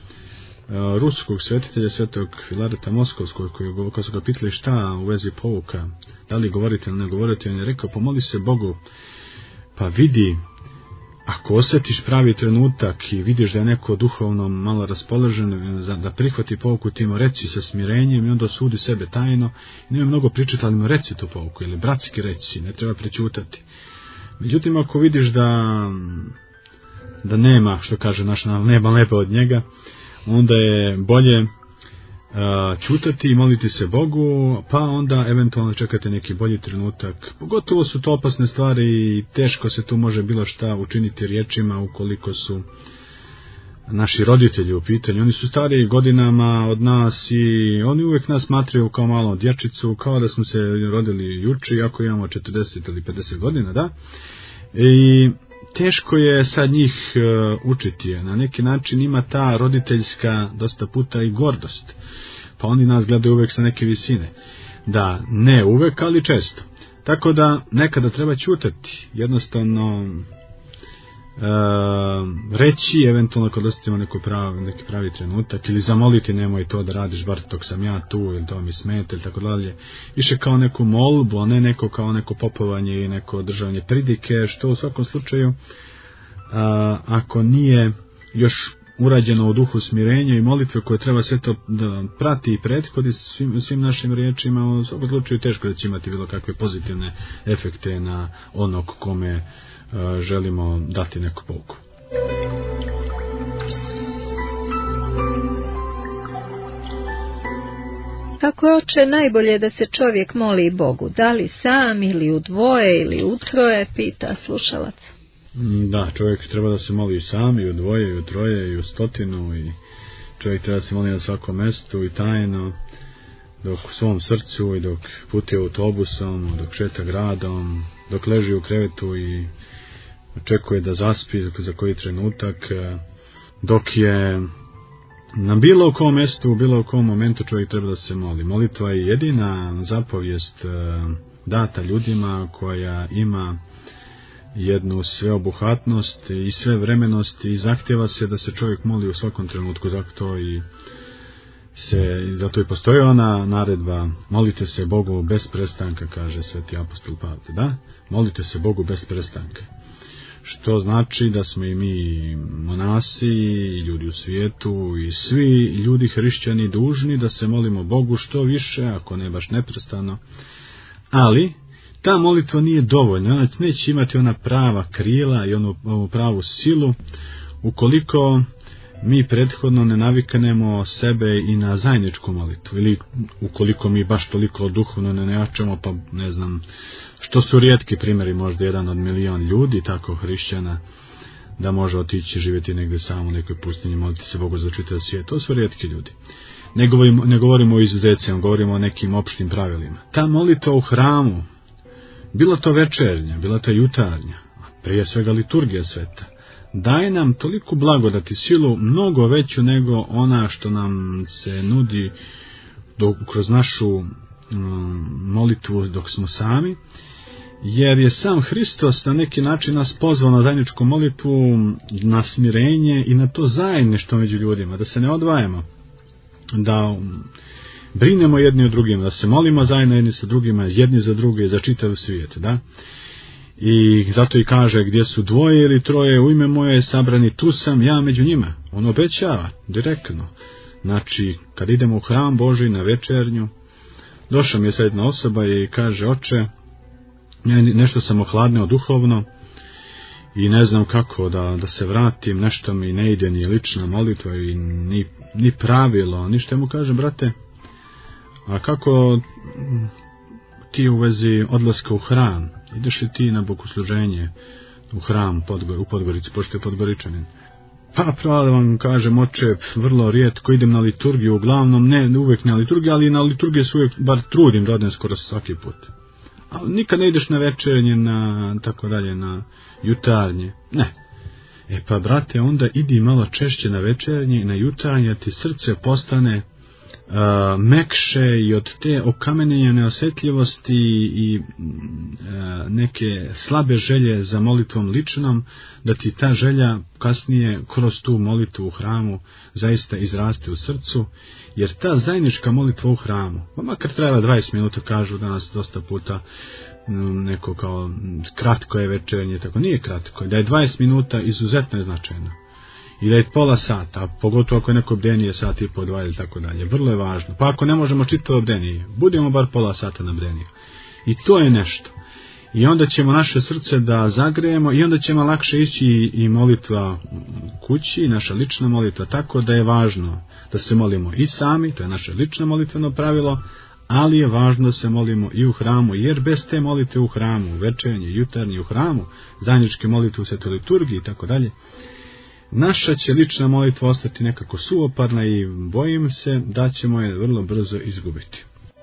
ruskog svetitelja, svetog Filareta Moskovskog, koji su ga pitali šta u vezi pouka, da li govoriti ili ne govoriti, on je rekao, pomoli se Bogu, pa vidi, ako osjetiš pravi trenutak i vidiš da je neko duhovno malo raspoložen da prihvati pouku, ti mu reci sa smirenjem i onda sudi sebe tajno, i nema mnogo pričati, ali mu reci tu pouku, ili bratski reci, ne treba prećutati. Međutim, ako vidiš da nema, što kaže naš nema leba od njega, onda je bolje ćutati i moliti se Bogu, pa onda eventualno čekate neki bolji trenutak. Pogotovo su to opasne stvari i teško se tu može bilo šta učiniti riječima ukoliko su naši roditelji u pitanju. Oni su stariji godinama od nas i oni uvijek nas smatraju kao malo dječicu, kao da smo se rodili juče, iako imamo 40 ili 50 godina, da? I teško je sad njih učiti. Na neki način ima ta roditeljska dosta puta i gordost. Pa oni nas gledaju uvek sa neke visine. Da, ne uvek, ali često. Tako da nekada treba ćutati. Jednostavno reći, eventualno kad ostavimo neki pravi trenutak, ili zamoliti, nemoj to da radiš, bar dok sam ja tu, ili to mi smeta, ili tako dalje. Više kao neku molbu, a ne neko kao neko popovanje i neko državanje pridike, što u svakom slučaju, ako nije još urađeno u duhu smirenja i molitve koje treba sve to da prati i prethodi svim našim riječima, u svakom slučaju teško da će imati bilo kakve pozitivne efekte na onog kome želimo dati neku pouku. Kako je, oče, najbolje da se čovjek moli Bogu? Da li sam ili u dvoje ili u troje, pita slušalac. Da, čovjek treba da se moli i sam, i u dvoje, i u troje, i u stotinu, i čovjek treba da se moli na svakom mjestu i tajno, dok u svom srcu i dok putuje autobusom, dok šeta gradom, dok leži u krevetu i očekuje da zaspi za koji trenutak, dok je na bilo kom mjestu, u bilo kom momentu čovjek treba da se moli. Molitva je jedina zapovijest data ljudima koja ima jednu sveobuhvatnost i svevremenost i zahtjeva se da se čovjek moli u svakom trenutku. Zato i postoji ona naredba, molite se Bogu bez prestanka, kaže sveti apostol Pavle, da? Molite se Bogu bez prestanka. Što znači da smo i mi monasi i ljudi u svijetu i svi ljudi hrišćani dužni da se molimo Bogu što više, ako ne baš neprestano. Ali ta molitva nije dovoljna, ona neće imati ona prava krila i onu pravu silu ukoliko mi prethodno ne naviknemo sebe i na zajedničku molitvu, ili ukoliko mi baš toliko duhovno ne jačamo, pa ne znam, što su rijetki primjeri, možda 1 od milion ljudi, tako hrišćana, da može otići živjeti negdje samo u nekoj pustinji, moliti se Bogu za čitav svijet. To su rijetki ljudi. Ne govorimo o izuzecima, govorimo o nekim opštim pravilima. Ta molitva u hramu, bilo to večernja, bilo to jutarnja, prije svega liturgija sveta, daje nam toliku blagodat i silu, mnogo veću nego ona što nam se nudi kroz našu molitvu dok smo sami, jer je sam Hristos na neki način nas pozvao na zajedničku molitvu, na smirenje i na to zajedništvo među ljudima, da se ne odvajamo, da brinemo jedni o drugima, da se molimo zajedno jedni sa drugima, jedni za druge, za čitav svijet, da? I zato i kaže, gdje su dvoje ili troje u ime moje sabrani, tu sam ja među njima. On obećava direktno. Znači, kad idemo u hram Božji na večernju, došla mi je sad jedna osoba i kaže, oče, nešto sam ohladneo duhovno i ne znam kako da se vratim, nešto mi ne ide, ni lična molitva i ni pravilo, ništa. Mu kaže, brate, a kako ti u vezi odlaska u hram? Ideš li ti na bogosluženje u hram u Podgorici, pošto je Podgoričanin? Pa pravo da vam kažem, oče, vrlo rijetko idem na liturgiju, uglavnom ne uvijek na liturgiju, ali na liturgije se uvijek bar trudim da odem skoro svaki put. Ali nikad ne ideš na večernje, na tako dalje, na jutarnje. Ne. Pa brate, onda idi malo češće na večernje i na jutarnje, ti srce postane mekše i od te okamenjenja neosjetljivosti i neke slabe želje za molitvom ličnom, da ti ta želja kasnije kroz tu molitvu u hramu zaista izraste u srcu, jer ta zajednička molitva u hramu, pa makar trajala 20 minuta, kažu danas dosta puta neko kao kratko je večernje, tako nije kratko, da je 20 minuta izuzetno je značajno. I da je pola sata, pogotovo ako je neko bdenije sat i po 2 ili tako dalje. Vrlo je važno. Pa ako ne možemo čitavo bdenije, budemo bar pola sata na bdeniju. I to je nešto. I onda ćemo naše srce da zagrejemo i onda ćemo lakše ići i molitva kući, naša lična molitva, tako da je važno da se molimo i sami, to je naše lično molitveno pravilo, ali je važno da se molimo i u hramu, jer bez te molitve u hramu, večernje, jutarnje u hramu, zajedničke molitve u svetoj liturgiji i tako dalje, naša će lična molitva ostati nekako suvoparna i bojim se da ćemo je vrlo brzo izgubiti.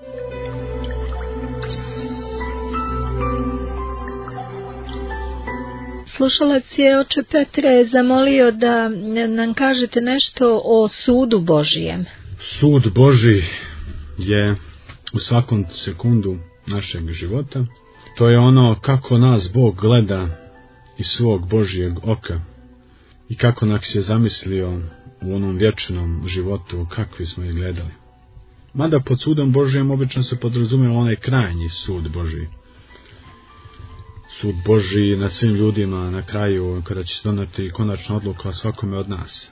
Slušalac je oče Petre zamolio da nam kažete nešto o sudu Božijem. Sud Božji je u svakom sekundu našeg života. To je ono kako nas Bog gleda iz svog Božjeg oka. I kako nas je zamislio u onom vječnom životu, kakvi smo ih gledali. Mada pod sudom Božijem obično se podrazumijeva onaj krajnji sud Božji. Sud Božji nad svim ljudima na kraju, kada će se doneti konačna odluka o svakome od nas.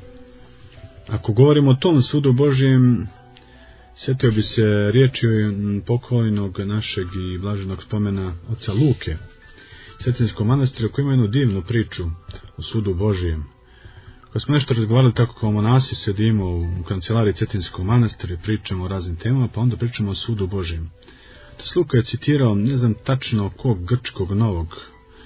Ako govorimo o tom sudu Božijem, sjetio bi se riječi pokojnog našeg i blaženog spomena oca Luke, Cetinskog manastira, koji ima jednu divnu priču o sudu Božijem. Kad smo nešto razgovarali tako kao monasi, sedimo u kancelariji Cetinskog manastira i pričamo o raznim temama, pa onda pričamo o sudu Božijem. To Luka je citirao, ne znam tačno kog grčkog novog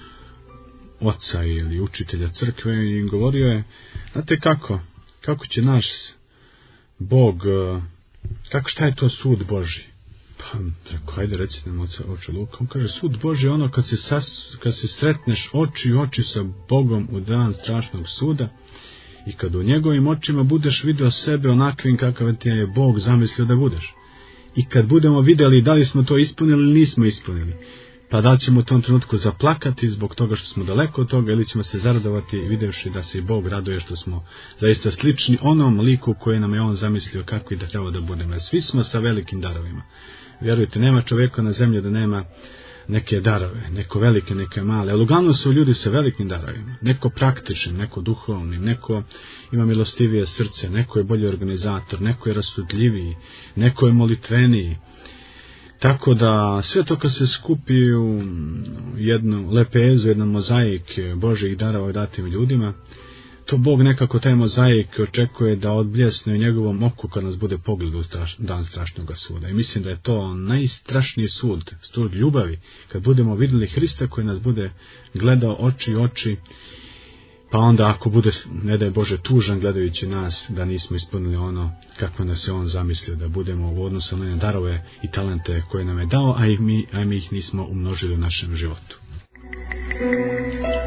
oca ili učitelja crkve i govorio je, znate kako će naš Bog, šta je to sud Božji? Pa, rekao, hajde recite nam oče Luka. On kaže, sud Božji je ono kad se sretneš oči u oči sa Bogom u dan strašnog suda i kad u njegovim očima budeš video sebe onakvim kakav ti je Bog zamislio da budeš. I kad budemo vidjeli da li smo to ispunili ili nismo ispunili, pa da li ćemo u tom trenutku zaplakati zbog toga što smo daleko od toga ili ćemo se zaradovati vidjevši da se i Bog raduje što smo zaista slični onom liku koje nam je on zamislio kako i da treba da budemo. Svi smo sa velikim darovima. Vjerujte, nema čovjeka na zemlji da nema neke darove, neko velike, neke male, ali uglavnom su ljudi sa velikim darovima. Neko praktični, neko duhovni, neko ima milostivije srce, neko je bolji organizator, neko je rasudljiviji, neko je molitveniji. Tako da sve to kad se skupi u jednu lepezu, jedan mozaik Božjih darova datim ljudima, to Bog nekako taj mozaik očekuje da odbljesne u njegovom oku kad nas bude pogled u dan strašnog suda. I mislim da je to najstrašniji sud ljubavi, kad budemo vidjeli Hrista koji nas bude gledao oči u oči, pa onda ako bude, ne daj Bože, tužan gledajući nas da nismo ispunili ono kako nas je on zamislio da budemo u odnosu na darove i talente koje nam je dao, a mi ih nismo umnožili u našem životu.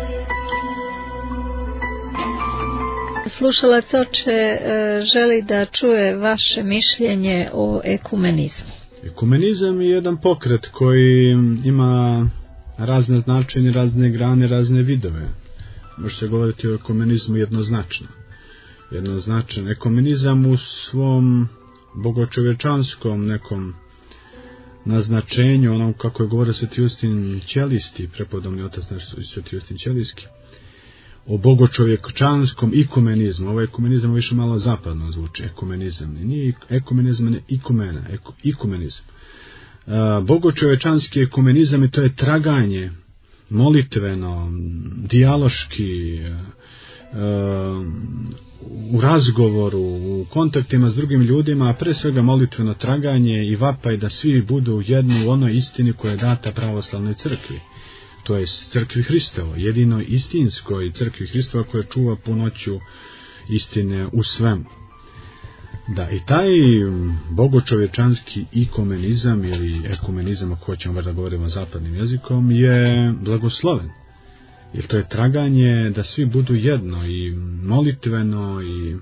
slušalac oče želi da čuje vaše mišljenje o ekumenizmu. Ekumenizam je jedan pokret koji ima razne značenje, razne grane, razne vidove. Može se govoriti o ekumenizmu jednoznačno. Jednoznačan ekumenizam u svom bogočovečanskom nekom naznačenju, onom kako je govorio Sveti Justin Ćelijski, prepodobni otac naš Sveti Justin Ćelijski, o bogočovječanskom ikumenizmu. Ovaj ekumenizam više malo zapadno zvuči, ekumenizam. Nije ekumenizam, ne ikumena, ikumenizam. Bogočovječanski ekumenizam, i to je traganje molitveno, dijaloški, u razgovoru, u kontaktima s drugim ljudima, a pre svega molitveno traganje i vapaj da svi budu jedno u onoj istini koja je data pravoslavnoj crkvi. To je crkvi Hristovo, jedino istinskoj crkvi Hristova koja čuva punoću istine u svemu. Da, i taj bogočovječanski ikumenizam ili ekumenizam, ako hoćemo da govorimo zapadnim jezikom, je blagosloven. Jer to je traganje da svi budu jedno i molitveno i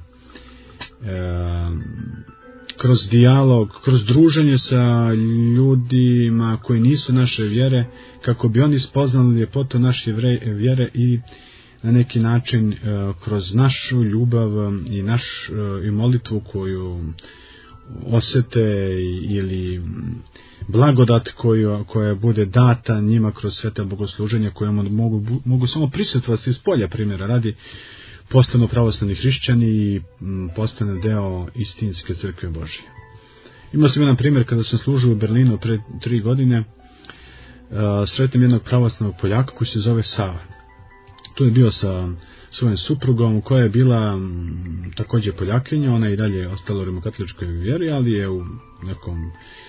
kroz dijalog, kroz druženje sa ljudima koji nisu naše vjere, kako bi oni spoznali ljepotu naše vjere i na neki način kroz našu ljubav i molitvu koju osete ili blagodat koja bude data njima kroz sveta bogosluženja koje mogu samo prisutvovati iz polja, primjera radi, postanu pravoslavni hrišćani i postane deo istinske crkve Božije. Imao sam jedan primjer kada sam služio u Berlinu pre 3 godine, sretnem jednog pravoslavnog Poljaka koji se zove Sava. Tu je bio sa svojom suprugom koja je bila također Poljakinja, ona je i dalje ostala u rimokatoličkoj vjeri, ali je u nekom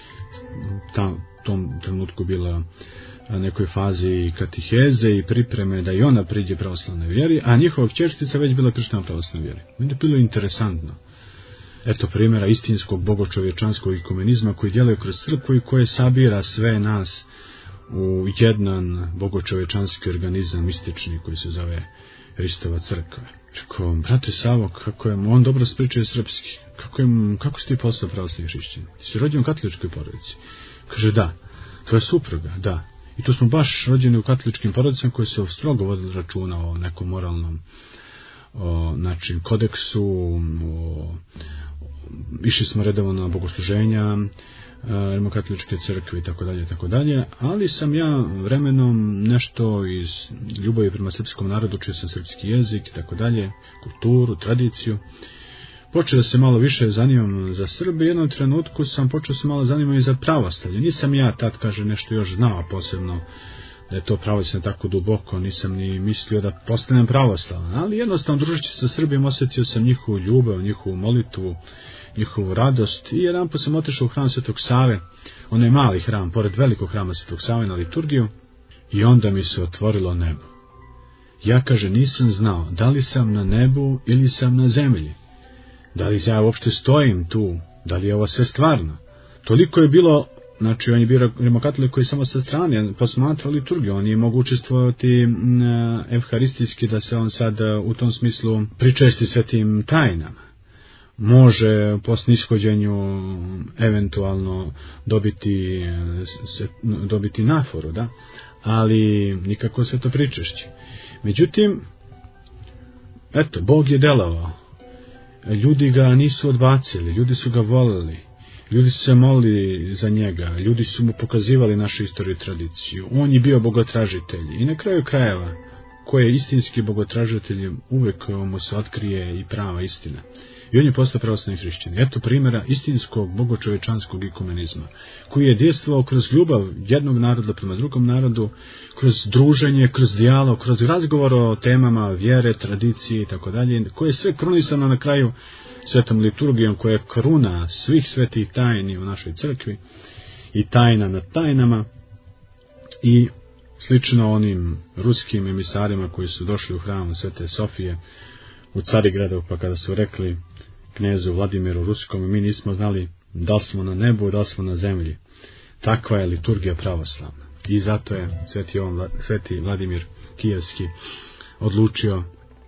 tom trenutku bila nekoj fazi katiheze i pripreme da i ona priđe pravoslavnoj vjeri, a njihova kćerčica već bila krštena pravoslavnoj vjeri. Meni je bilo interesantno. Eto primjera istinskog bogočovječanskog ikumenizma koji djeluje kroz crkvu i koje sabira sve nas u jedan bogočovječanski organizam mistični koji se zove Hristova crkva. Rekao, brate Savo, kako je on dobro spričao srpski, kako si ti postao pravoslavni hrišćanin? Ti si rođen u katoličkoj porodici? Kaže, da. Tvoja supruga? Da. I to smo baš rođeni u katoličkim porodicama koji se strogo vodili računa o nekom moralnom kodeksu, išli smo redovno na bogosluženja rimokatoličke crkve i tako dalje, ali sam ja vremenom nešto iz ljubavi prema srpskom narodu, učio sam srpski jezik i tako dalje, kulturu, tradiciju, počeo da se malo više zanimam za Srbe. Jednom trenutku sam počeo se malo zanimati za pravoslavlje. Nisam ja tad, kaže, nešto još znao posebno da je to pravoslavlje tako duboko, nisam ni mislio da postanem pravoslavan, ali jednostavno družeći se sa Srbijom osjetio sam njihovu ljubav, njihovu molitvu, njihovu radost i jedanput sam otišao u hram Svetog Save, onaj mali hram, pored velikog hrama Svetog Save na liturgiju, i onda mi se otvorilo nebo. Ja, kaže, nisam znao da li sam na nebu ili sam na zemlji. Da li ja uopšte stojim tu? Da li je ovo sve stvarno? Toliko je bilo, znači on je bio rimokatolik koji samo sa strane posmatrao liturgiju, on je mogu učestvovati evharistijski, da se on sad u tom smislu pričesti svetim tajnama. Može po snishođenju eventualno dobiti naforu, da? Ali nikako sve to pričešće. Međutim, eto, Bog je delovao. Ljudi ga nisu odbacili, ljudi su ga volili, ljudi su se molili za njega, ljudi su mu pokazivali našu istoriju i tradiciju. On je bio bogotražitelj i na kraju krajeva, ko je istinski bogotražitelj, uvek mu se otkrije i prava istina. I on je postao pravoslavni hrišćanin. Eto primjera istinskog bogočovječanskog ikumenizma, koji je dejstvovao kroz ljubav jednog naroda prema drugom narodu, kroz druženje, kroz dijalog, kroz razgovor o temama vjere, tradicije i tako dalje, koje je sve krunisano na kraju svetom liturgijom, koja je kruna svih svetih tajni u našoj crkvi i tajna nad tajnama, i slično onim ruskim emisarima koji su došli u hram Svete Sofije u Carigradu, pa kada su rekli knezu Vladimiru Ruskom, mi nismo znali da smo na nebu, da smo na zemlji. Takva je liturgija pravoslavna. I zato je sveti Vladimir Kijevski odlučio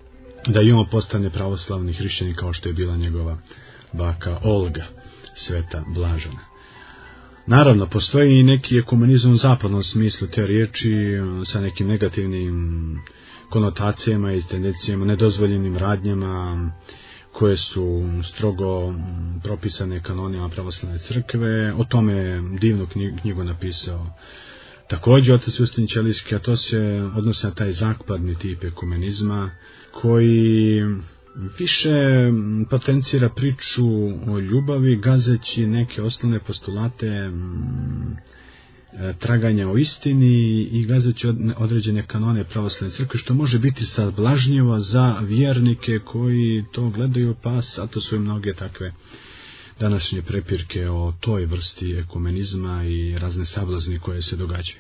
da i on postane pravoslavni hrišćanin kao što je bila njegova baka Olga, sveta blažena. Naravno, postoji i neki ekumenizam u zapadnom smislu te riječi sa nekim negativnim konotacijama i tendencijama, nedozvoljenim radnjama koje su strogo propisane kanonima pravoslavne crkve. O tome je divnu knjigu napisao također otac Justin Ćelijski, a to se odnosi na taj zapadni tip ekumenizma koji više potencira priču o ljubavi, gazeći neke osnovne postulate traganja o istini i gazeći određene kanone pravoslavne crkve, što može biti sablažnjivo za vjernike koji to gledaju, pa zato su i mnoge takve današnje prepirke o toj vrsti ekumenizma i razne sablazni koje se događaju.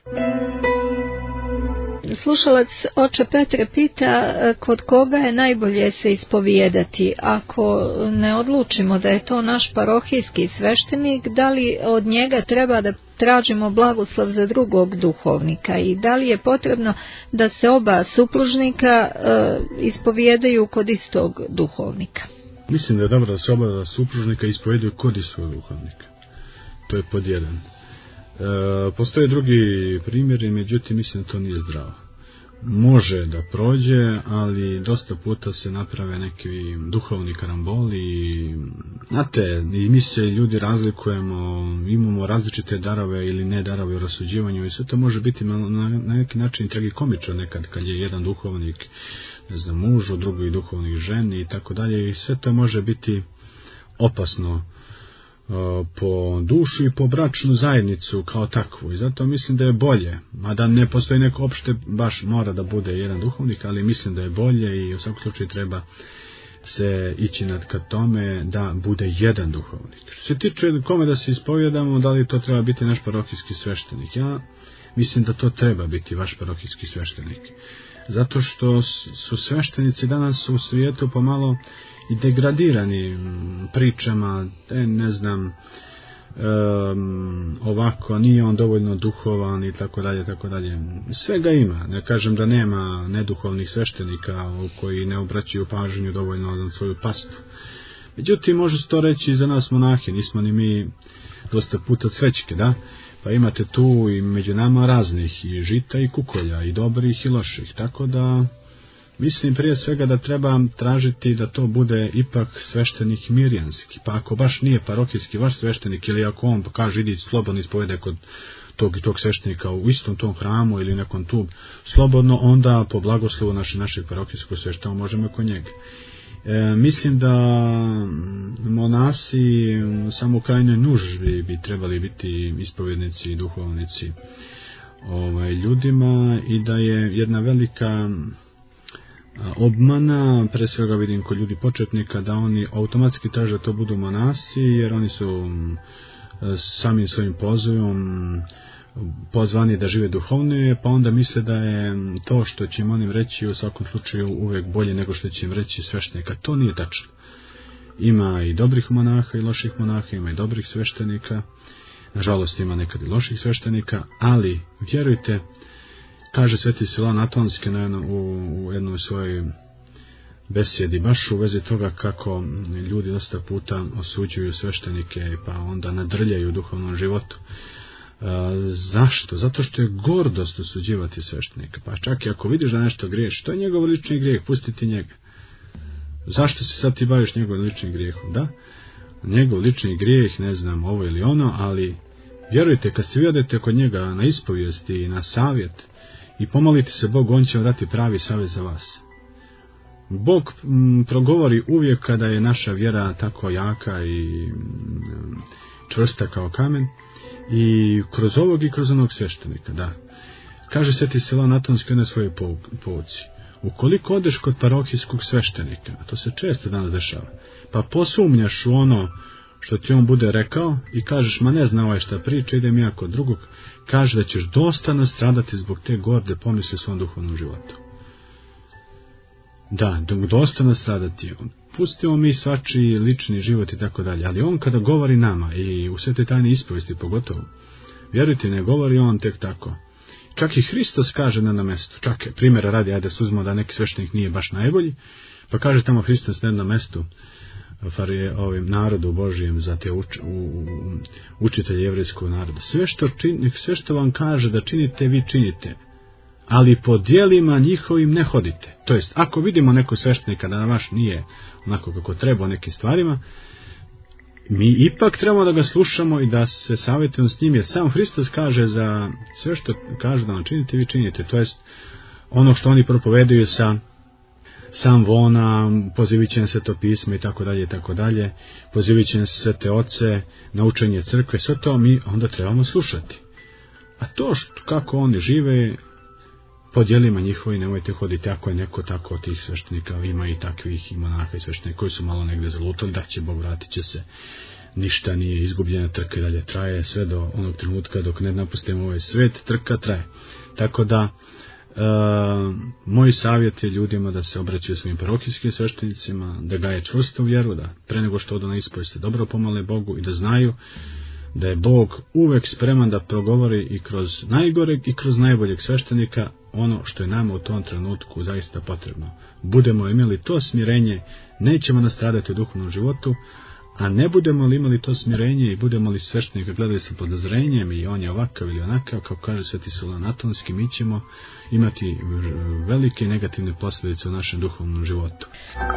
Slušalac oče Petre pita kod koga je najbolje se ispovijedati. Ako ne odlučimo da je to naš parohijski sveštenik, da li od njega treba da tražimo blagoslov za drugog duhovnika i da li je potrebno da se oba supružnika ispovijedaju kod istog duhovnika? Mislim da je dobro da se oba supružnika ispovijedaju kod istog duhovnika. To je pod jedan. Postoje drugi primjeri, međutim mislim da to nije zdravo. Može da prođe, ali dosta puta se naprave neki duhovni karamboli. Znate, i mi se ljudi razlikujemo, imamo različite darove ili ne darove u rasuđivanju i sve to može biti na neki način tragikomično nekad kad je jedan duhovnik, ne znam, mužu, drugi duhovnik ženi i tako dalje, i sve to može biti opasno po dušu i po bračnu zajednicu kao takvu, i zato mislim da je bolje, mada ne postoji neko opšte baš mora da bude jedan duhovnik, ali mislim da je bolje i u svakom slučaju treba se ići ka tome da bude jedan duhovnik. Što se tiče kome da se ispovjedamo, da li to treba biti naš parohijski sveštenik, ja mislim da to treba biti vaš parohijski sveštenik, zato što su sveštenici danas u svijetu pomalo i degradirani pričama, ne znam, ovako, nije on dovoljno duhovan i tako dalje, tako dalje. Svega ima, ne kažem da nema neduhovnih sveštenika koji ne obraćaju pažnju dovoljno na svoju pastu. Međutim, može se to reći i za nas monahi, nismo ni mi dosta puta cvećke, da? Pa imate tu i među nama raznih, i žita i kukolja, i dobrih i loših, tako da mislim prije svega da treba tražiti da to bude ipak sveštenik mirjanski, pa ako baš nije parohijski vaš sveštenik, ili ako on kaže idi slobodno ispovede kod tog i tog sveštenika u istom tom hramu ili nekom tu slobodno, onda po blagoslovu našeg parohijskog sveštenika možemo kod njega. Mislim da monasi samo u krajnjoj nužbi bi trebali biti ispovjednici i duhovnici ljudima, i da je jedna velika obmana, pre svega vidim kod ljudi početnika, da oni automatski traže da to budu monasi, jer oni su samim svojim pozivom pozvani da žive duhovne, pa onda misle da je to što će im onim reći u svakom slučaju uvijek bolje nego što će im reći sveštenika. To nije tačno. Ima i dobrih monaha i loših monaha, ima i dobrih sveštenika, nažalost ima nekad i loših sveštenika, ali vjerujte, kaže sveti Silan Atonski u jednoj svojoj besjedi baš u vezi toga kako ljudi dosta puta osuđuju sveštenike pa onda nadrljaju u duhovnom životu. Zašto? Zato što je gordost osuđivati sveštenika. Pa čak i ako vidiš da nešto griješ, to je njegov lični grijeh, pustiti njega. Zašto se sad ti baviš njegovim ličnim grijehom? Da, njegov lični grijeh, ne znam, ovo ili ono, ali vjerujte, kad se vi odete kod njega na ispovijest i na savjet i pomolite se Bogu, on će vam dati pravi savjet za vas. Bog progovori uvijek kada je naša vjera tako jaka i čvrsta kao kamen, i kroz ovog i kroz onog sveštenika, da. Kaže sveti Silan Atonski na svoje pouci. Ukoliko odeš kod parohijskog sveštenika, a to se često danas dešava, pa posumnjaš u ono što ti on bude rekao i kažeš, ma ne zna ovaj šta priča, idem ja kod drugog, kaže da ćeš dosta nastradati zbog te gorde pomisli u svom duhovnom životu. Da, dosta nastradati. Pustimo mi svačiji lični život i tako dalje, ali on kada govori nama i u svetoj tajni ispovesti pogotovo, vjerujte, ne govori on tek tako. Čak i Hristos kaže na mjestu, čak primjera radi, ajde da se uzmemo da neki sveštenik nije baš najbolji, Pa kaže tamo Hristos na jednom mestu ovim narodu Božijem za te učitelje jevrejskog naroda. Sve što vam kaže da činite, vi činite, ali po djelima njihovim ne hodite. To jest, ako vidimo nekog sveštenika da vaš nije onako kako treba o nekim stvarima, mi ipak trebamo da ga slušamo i da se savjetujemo s njim, jer sam Hristos kaže za sve što kaže da vam činite, vi činite. To jest, ono što oni propovedaju sa vona, pozivajući na Sveto pismo i tako dalje, pozivajući na Svete oce, na učenje crkve, sve to mi onda trebamo slušati. A to kako oni žive, po djelima njihovi nemojte hoditi. Ako je neko tako od tih sveštenika, ima i takvih i monaha i sveštenika koji su malo negdje zalutali, da će Bog, vratit će se, ništa nije izgubljena, trka dalje traje sve do onog trenutka dok ne napustimo ovaj svet, trka traje. Tako da moj savjet je ljudima da se obraćaju svojim parohijskim sveštenicima, da gaje čvrstu vjeru, da pre nego što odu na ispovijest se dobro pomole Bogu i da znaju da je Bog uvek spreman da progovori i kroz najgoreg i kroz najboljeg sveštenika ono što je nama u tom trenutku zaista potrebno. Budemo imali to smirenje, nećemo nastradati u duhovnom životu, a ne budemo li imali to smirenje i budemo li sveštenika gledali sa podozrenjem i on je ovakav ili onakav, kao kaže Sveti Siluan Atonski, mi ćemo imati velike negativne posljedice u našem duhovnom životu.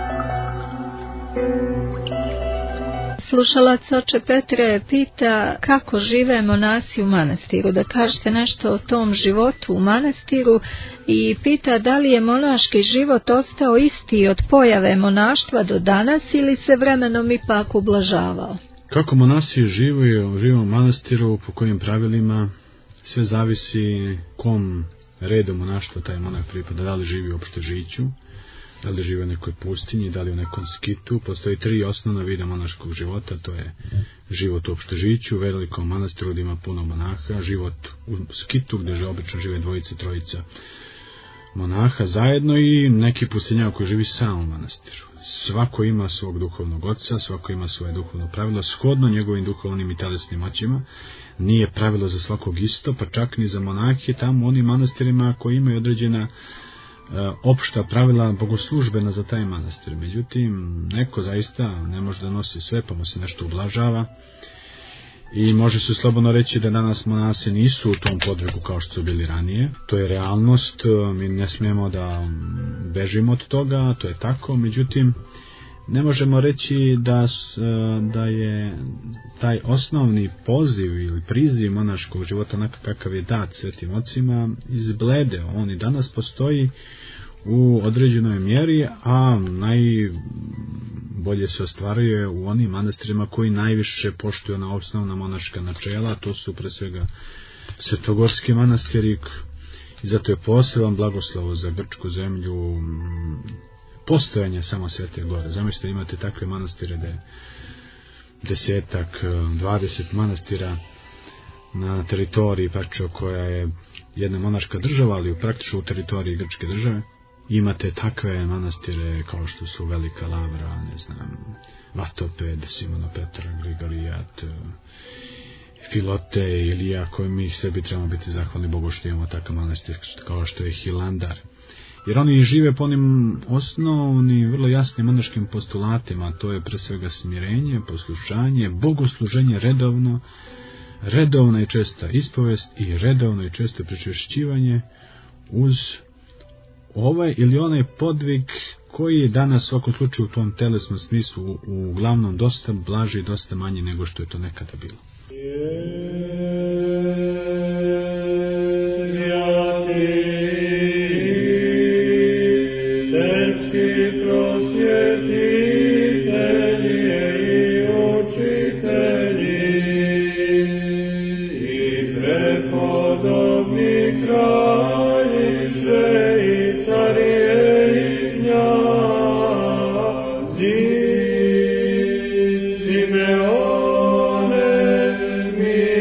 Slušalac oče Petre pita kako žive monasi u manastiru, da kažete nešto o tom životu u manastiru, i pita da li je monaški život ostao isti od pojave monaštva do danas ili se vremenom ipak ublažavao. Kako monasi žive u manastiru, po kojim pravilima, sve zavisi kom redu monaštva taj monah pripada, da li živi u opštežiću, da li živi u nekoj pustinji, da li u nekom skitu. Postoji 3 osnovna vida monaškog života, to je život u opštežiću, u velikom manastiru gdje ima puno monaha, život u skitu gdje obično žive 2-3 monaha zajedno i neki pustinjak koji živi sam u manastiru. Svako ima svog duhovnog oca, svako ima svoje duhovno pravilo, shodno njegovim duhovnim i telesnim moćima. Nije pravilo za svakog isto, pa čak ni za monahe tamo u onim manastirima koji imaju određena opšta pravila bogoslužbena za taj manastir. Međutim, neko zaista ne može da nosi sve, pa mu se nešto ublažava i može se slobodno reći da danas monasi nisu u tom podvrgu kao što su bili ranije. To je realnost, mi ne smijemo da bežimo od toga, to je tako. Međutim, ne možemo reći da je taj osnovni poziv ili priziv monaškog života onakav kakav je dat svetim ocima izbledeo. On i danas postoji u određenoj mjeri, a najbolje se ostvaruje u onim manastirima koji najviše poštuju na osnovna monaška načela. To su pre svega svetogorski manastiri i zato je poseban blagoslov za grčku zemlju postojanje samo Svete Gore. Zamislite, imate takve manastire da je 10-20 manastira na teritoriji Pačo, koja je jedna monaška država, ali praktično u teritoriji grčke države. Imate takve manastire kao što su Velika Lavra, Vatoped, Simona Petra, Grigorijat, Filote, Ilija, koji mi sebi trebamo biti zahvalni Bogu što imamo takav manastir kao što je Hilandar. Jer oni žive po onim osnovnim, vrlo jasnim monaškim postulatima, to je pre svega smirenje, poslušanje, bogosluženje redovna i česta ispovest i redovno i često pričešćivanje uz ovaj ili onaj podvig koji je danas u svakom slučaju u tom telesnom smislu uglavnom dosta blaži i dosta manji nego što je to nekada bilo. Simeone, mi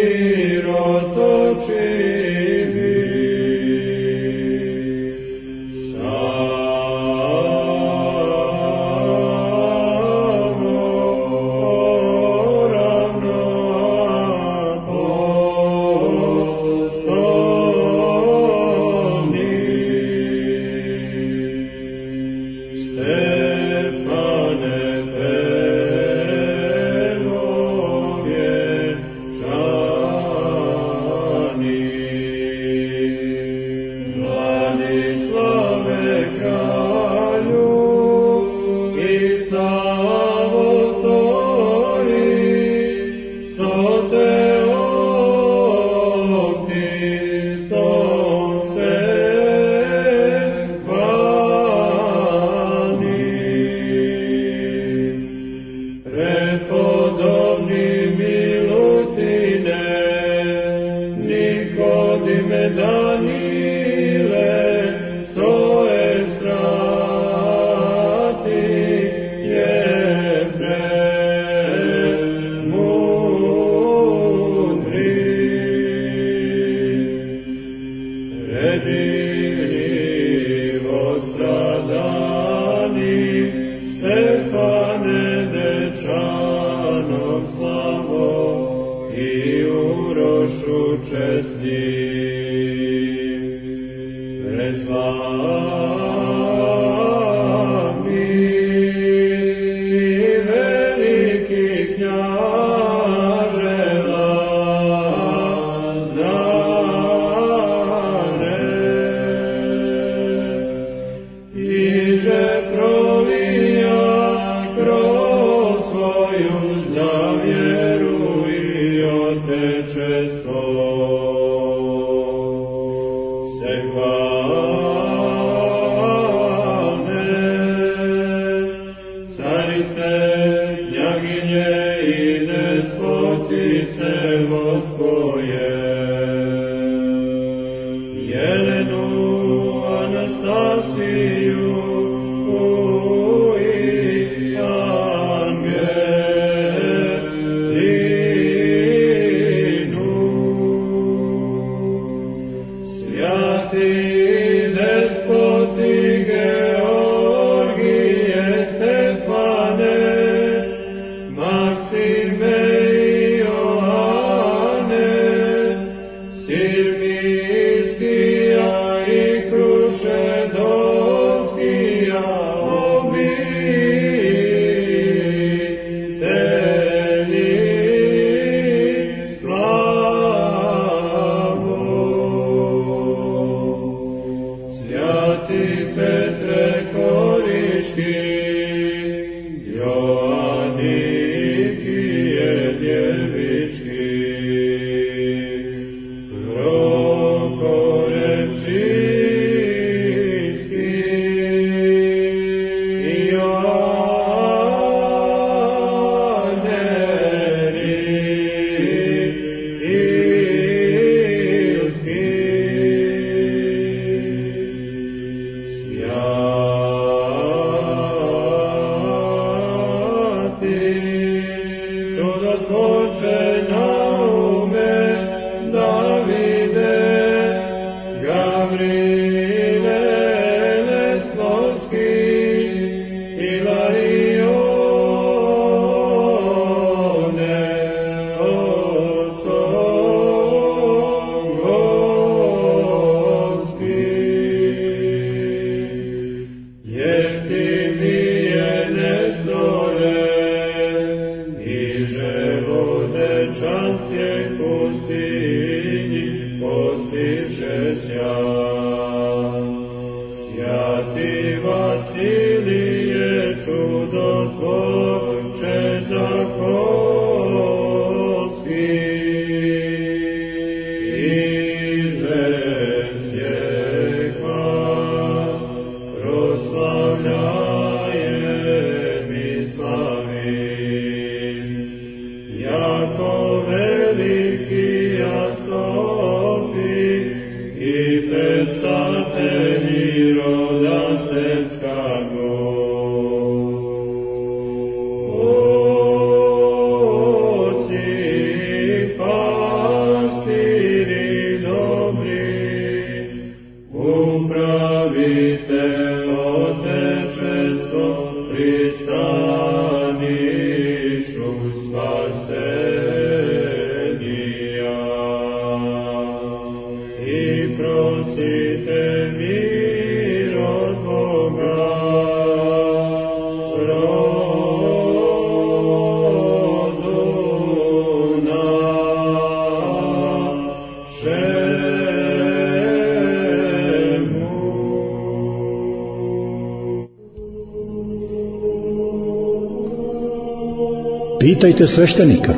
Pitajte sveštenika.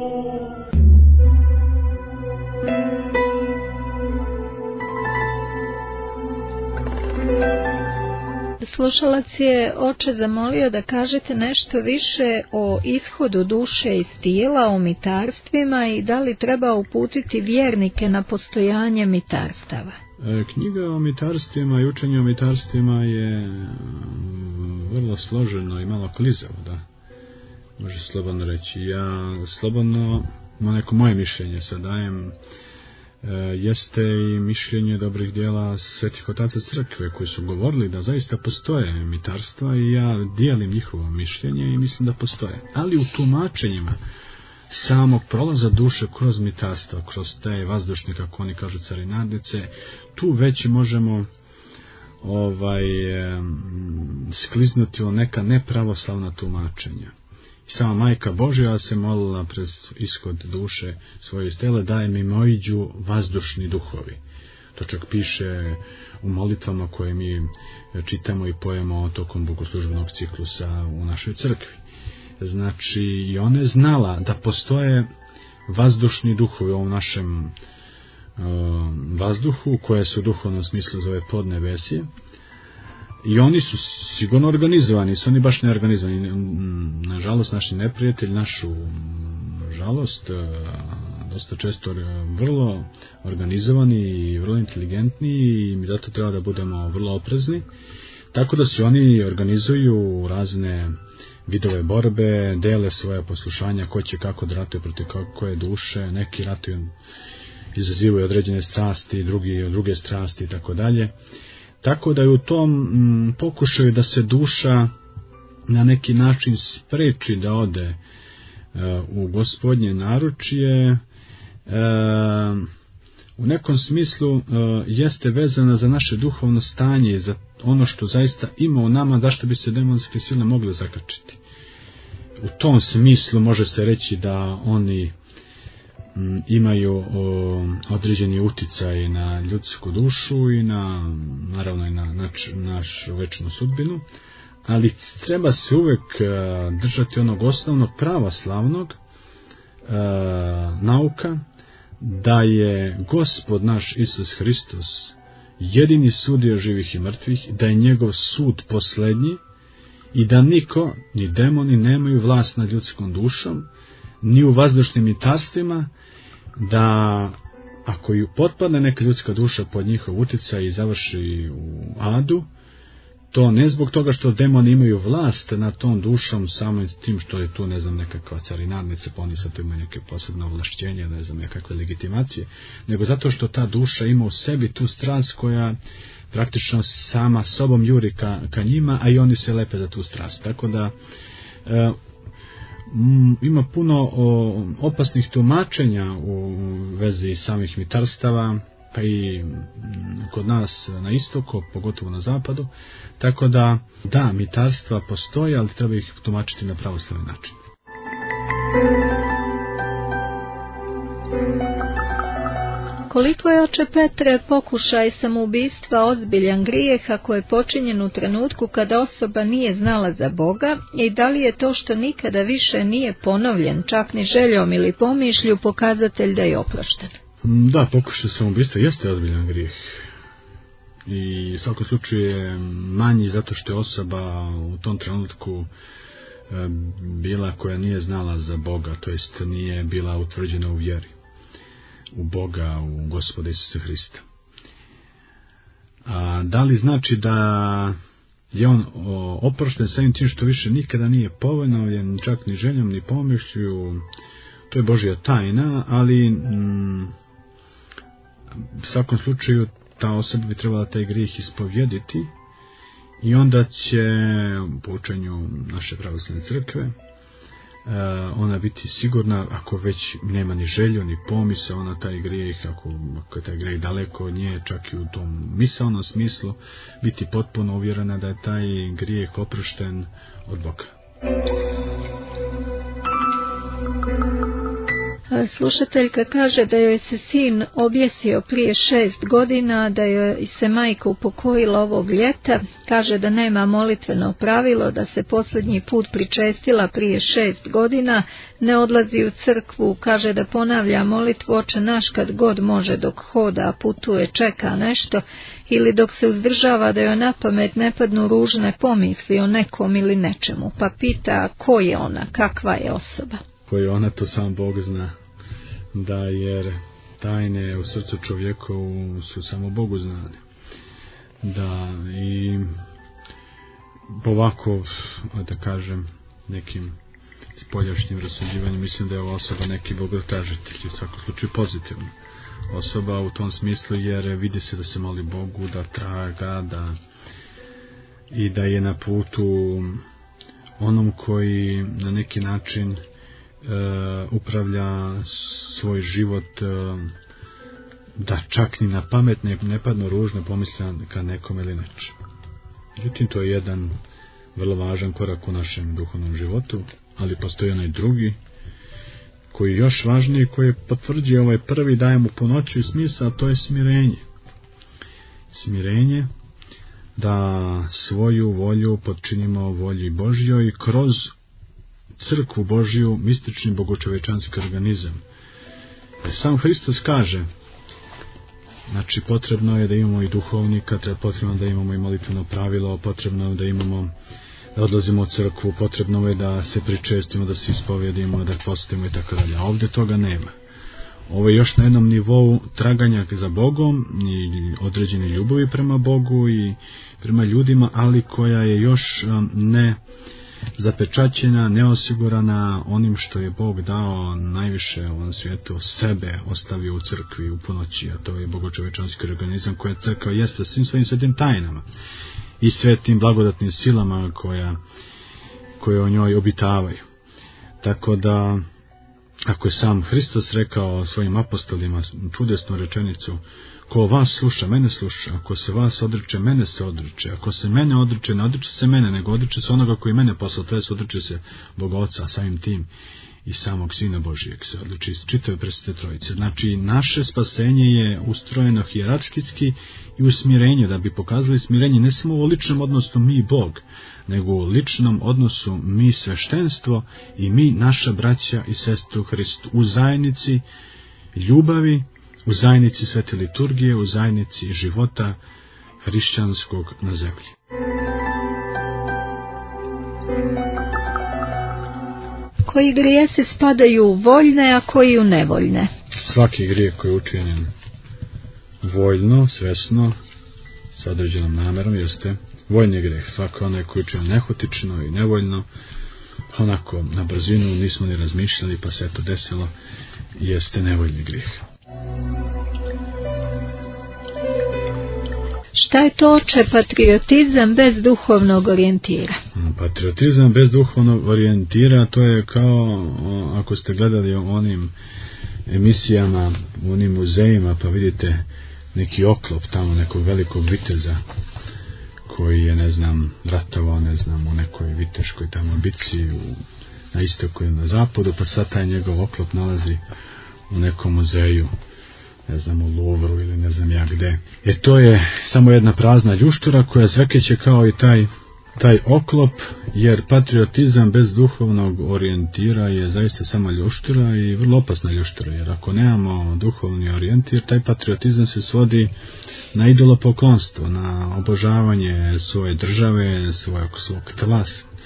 Slušalac je oče zamolio da kažete nešto više o ishodu duše iz tijela, o mitarstvima i da li treba uputiti vjernike na postojanje mitarstava. Knjiga o mitarstvima i učenje o mitarstvima je vrlo složeno i malo klizavo, da može slobodno reći. Ja slobodno na neko moje mišljenje sad dajem, jeste i mišljenje dobrih dijela svetih otaca crkve koji su govorili da zaista postoje mitarstva i ja dijelim njihovo mišljenje i mislim da postoje. Ali u tumačenjima samog prolaza duše kroz mitarstva, kroz te vazdušne, kako oni kažu, carinarnice, tu već možemo skliznuti u neka nepravoslavna tumačenja. I sama Majka Božja se molila pred ishod duše svoje tela, daj mi mojiđu vazdušni duhovi. To čak piše u molitvama koje mi čitamo i pojemo tokom bogoslužbenog ciklusa u našoj crkvi. Znači, i ona je znala da postoje vazdušni duhovi u ovom našem vazduhu, koje se u duhovnom smislu zove podnebesje, i oni su sigurno organizovani, su oni baš neorganizovani. Nažalost, naši neprijatelji, našu žalost, dosta često vrlo organizovani i vrlo inteligentni, i zato treba da budemo vrlo oprezni, tako da se oni organizuju razne vidove borbe, dele svoje poslušanja, ko će kako da ratuje protiv koje duše, neki ratuju, izazivaju određene strasti, druge strasti i tako dalje. Tako da je u tom pokušaju da se duša na neki način spreči da ode u Gospodnje naručje, u nekom smislu jeste vezana za naše duhovno stanje i za ono što zaista ima u nama, zašto bi se demonske sile mogle zakačiti. U tom smislu može se reći da oni imaju određeni uticaj na ljudsku dušu i naravno i na našu večnu sudbinu, ali treba se uvek držati onog osnovnog pravoslavnog nauka, da je Gospod naš Isus Hristos jedini sudija živih i mrtvih, da je njegov sud poslednji i da niko, ni demoni, nemaju vlast nad ljudskom dušom, ni u vazdušnim mitarstvima, da ako ju potpadne neka ljudska duša pod njihov uticaj i završi u adu, to ne zbog toga što demoni imaju vlast nad tom dušom, samo tim što je tu, ne znam, nekakva carinarnica, pa oni sad imaju neke posebne ovlašćenja, ne znam, nekakve legitimacije, nego zato što ta duša ima u sebi tu strast koja praktično sama sobom juri ka njima, a i oni se lepe za tu strast. Tako da ima puno opasnih tumačenja u vezi samih mitarstava, pa i kod nas na istoku, pogotovo na zapadu, tako da, mitarstva postoje, ali treba ih tumačiti na pravoslavni način. Koliko je, oče Petre, pokušaj samoubistva ozbiljan grijeh ako je počinjen u trenutku kada osoba nije znala za Boga, i da li je to što nikada više nije ponovljen, čak ni željom ili pomišlju, pokazatelj da je oprošten? Da, pokušaj samoubistva jeste ozbiljan grijeh. I u svakom slučaju je manji zato što je osoba u tom trenutku bila koja nije znala za Boga, to jest nije bila utvrđena u vjeri u Boga, u Gospoda Isusa Hrista. A da li znači da je on oprošten samim tim što više nikada nije ponovljen, čak ni željom ni pomišlju? To je Božja tajna, ali u svakom slučaju ta osoba bi trebala taj grijeh ispovjediti, i onda će, po učenju naše pravoslavne crkve, ona biti sigurna, ako već nema ni želju ni pomisao na taj grijeh, ako je taj grijeh daleko od nje, čak i u tom misaonom smislu, biti potpuno uvjerena da je taj grijeh oprošten od Boga. Slušateljka kaže da joj se sin objesio prije 6 godina, da joj se majka upokojila ovog ljeta. Kaže da nema molitveno pravilo, da se posljednji put pričestila prije 6 godina, ne odlazi u crkvu, kaže da ponavlja molitvu Oče naš kad god može, dok hoda, putuje, čeka nešto, ili dok se uzdržava da joj na pamet ne padnu ružne pomisli o nekom ili nečemu, pa pita ko je ona, kakva je osoba. Ko je ona, to sam Bog zna. Da, jer tajne u srcu čovjekovu su samo Bogu znane. Da, i ovako, da kažem, nekim spoljašnjim rasuđivanjem, mislim da je ova osoba neki bogatažitelj, u svakom slučaju pozitivna osoba u tom smislu, jer vidi se da se moli Bogu, da traga, i da je na putu onom koji na neki način upravlja svoj život, da čak ni na pamet ne padnu ružne pomisle ka nekom ili nečem. Međutim, to je jedan vrlo važan korak u našem duhovnom životu, ali postoji onaj drugi, koji je još važniji, koji potvrđuje ovaj prvi, daje mu punoću i smisao, a to je smirenje. Smirenje, da svoju volju potčinimo volji Božjoj kroz crkvu Božju, mistični bogočovečanski organizam. Sam Hristos kaže, znači potrebno je da imamo i duhovnika, potrebno da imamo i molitveno pravilo, potrebno je da imamo, da odlazimo u crkvu, potrebno je da se pričestimo, da se ispovjedimo, da postimo i tako dalje. A ovdje toga nema. Ovo je još na jednom nivou traganja za Bogom i određene ljubavi prema Bogu i prema ljudima, ali koja je još ne zapečaćena, neosigurana onim što je Bog dao najviše u ovom svijetu, sebe ostavio u crkvi u punoći, a to je bogočovečanski organizam koja crkva jeste svim svojim svetim tajnama i svetim blagodatnim silama koje o njoj obitavaju. Tako da, ako je sam Hristos rekao svojim apostolima čudesnu rečenicu, ko vas sluša, mene sluša, ako se vas odriče, mene se odriče, ako se mene odriče, ne odriče se mene, nego odriče se onoga koji mene poslao, to je odriče se Boga Oca, samim tim i samog Sina Božijeg se odliči iz čitave presvete trojice. Znači, naše spasenje je ustrojeno hijerarhijski i u smirenju, da bi pokazali smirenje ne samo u ličnom odnosu mi i Bog, nego u ličnom odnosu mi sveštenstvo i mi naša braća i sestre u Hristu, u zajednici ljubavi, u zajednici svete liturgije, u zajednici života hrišćanskog na zemlji. Koji grijesi spadaju u voljne, a koji u nevoljne? Svaki grijeh koji je učinjen voljno, svesno, sa određenom namerom, jeste voljni grijeh. Svako onaj koji je učinjen nehotično i nevoljno, onako na brzinu, nismo ni razmišljali pa se to desilo, jeste nevoljni grijeh. Šta je to, oče, patriotizam bez duhovnog orijentira? Patriotizam bez duhovnog orijentira, to je kao, ako ste gledali u onim emisijama, u onim muzejima, pa vidite neki oklop tamo nekog velikog viteza, koji je, ratovao, u nekoj viteškoj tamo bici na istoku i na zapadu, pa sad taj njegov oklop nalazi u nekom muzeju, u Louvru ili ne znam ja gde. Jer to je samo jedna prazna ljuštura koja zvekeće kao i taj oklop, jer patriotizam bez duhovnog orijentira je zaista sama ljuštura i vrlo opasna ljuštura, jer ako nemamo duhovni orijentir, taj patriotizam se svodi na idolopoklonstvo, na obožavanje svoje države, svog tla,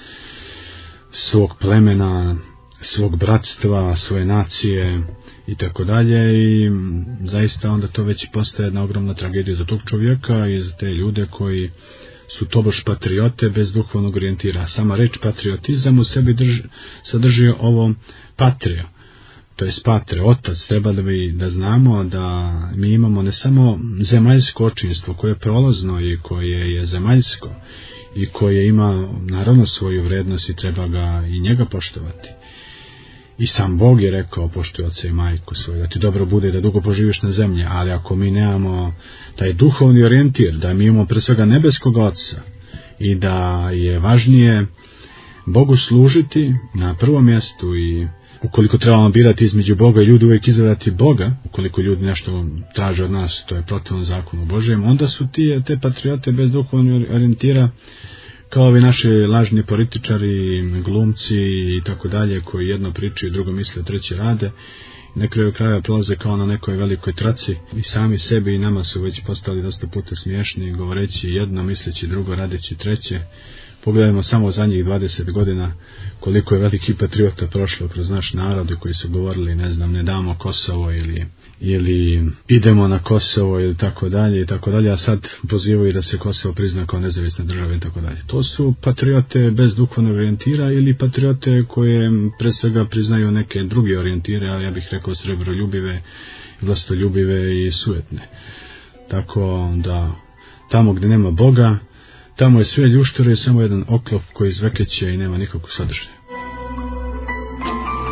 svog plemena, svog bratstva, svoje nacije i tako dalje, i zaista onda to već postaje jedna ogromna tragedija za tog čovjeka i za te ljude koji su tobož patriote bez duhovnog orijentira. Sama reč patriotizam u sebi sadrži ovo patria, to je patre, otac. Treba da znamo da mi imamo ne samo zemaljsko očinstvo koje je prolazno i koje je zemaljsko i koje ima naravno svoju vrednost i treba ga i njega poštovati. I sam Bog je rekao, poštuj oca i majku svoju, da ti dobro bude da dugo poživiš na zemlji, ali ako mi nemamo taj duhovni orijentir, da mi imamo pre svega nebeskog Oca i da je važnije Bogu služiti na prvom mjestu, i ukoliko trebamo birati između Boga i ljudi, uvijek izabrati Boga, ukoliko ljudi nešto traže od nas, to je protivno zakonu Božjem, onda su te patriote bez duhovnog orijentira kao ovi naši lažni političari, glumci i tako dalje, koji jedno pričaju, drugo misle, treće rade, i na kraju kraja prolaze kao na nekoj velikoj traci i sami sebi i nama su već postali dosta puta smiješni, govoreći jedno, misleći drugo, radeći treće. Pogledajmo samo zadnjih 20 godina koliko je veliki patriota prošlo kroz naš narod koji su govorili, ne damo Kosovo ili idemo na Kosovo ili tako dalje, a sad pozivaju da se Kosovo prizna kao nezavisna država i tako dalje. To su patriote bez duhovnog orijentira ili patriote koje pre svega priznaju neke druge orijentire, ali ja bih rekao srebroljubive, vlastoljubive i sujetne. Tako da tamo gdje nema Boga, tamo je sve ljušture i samo jedan oklop koji zvekeće i nema nikakvog sadržaja.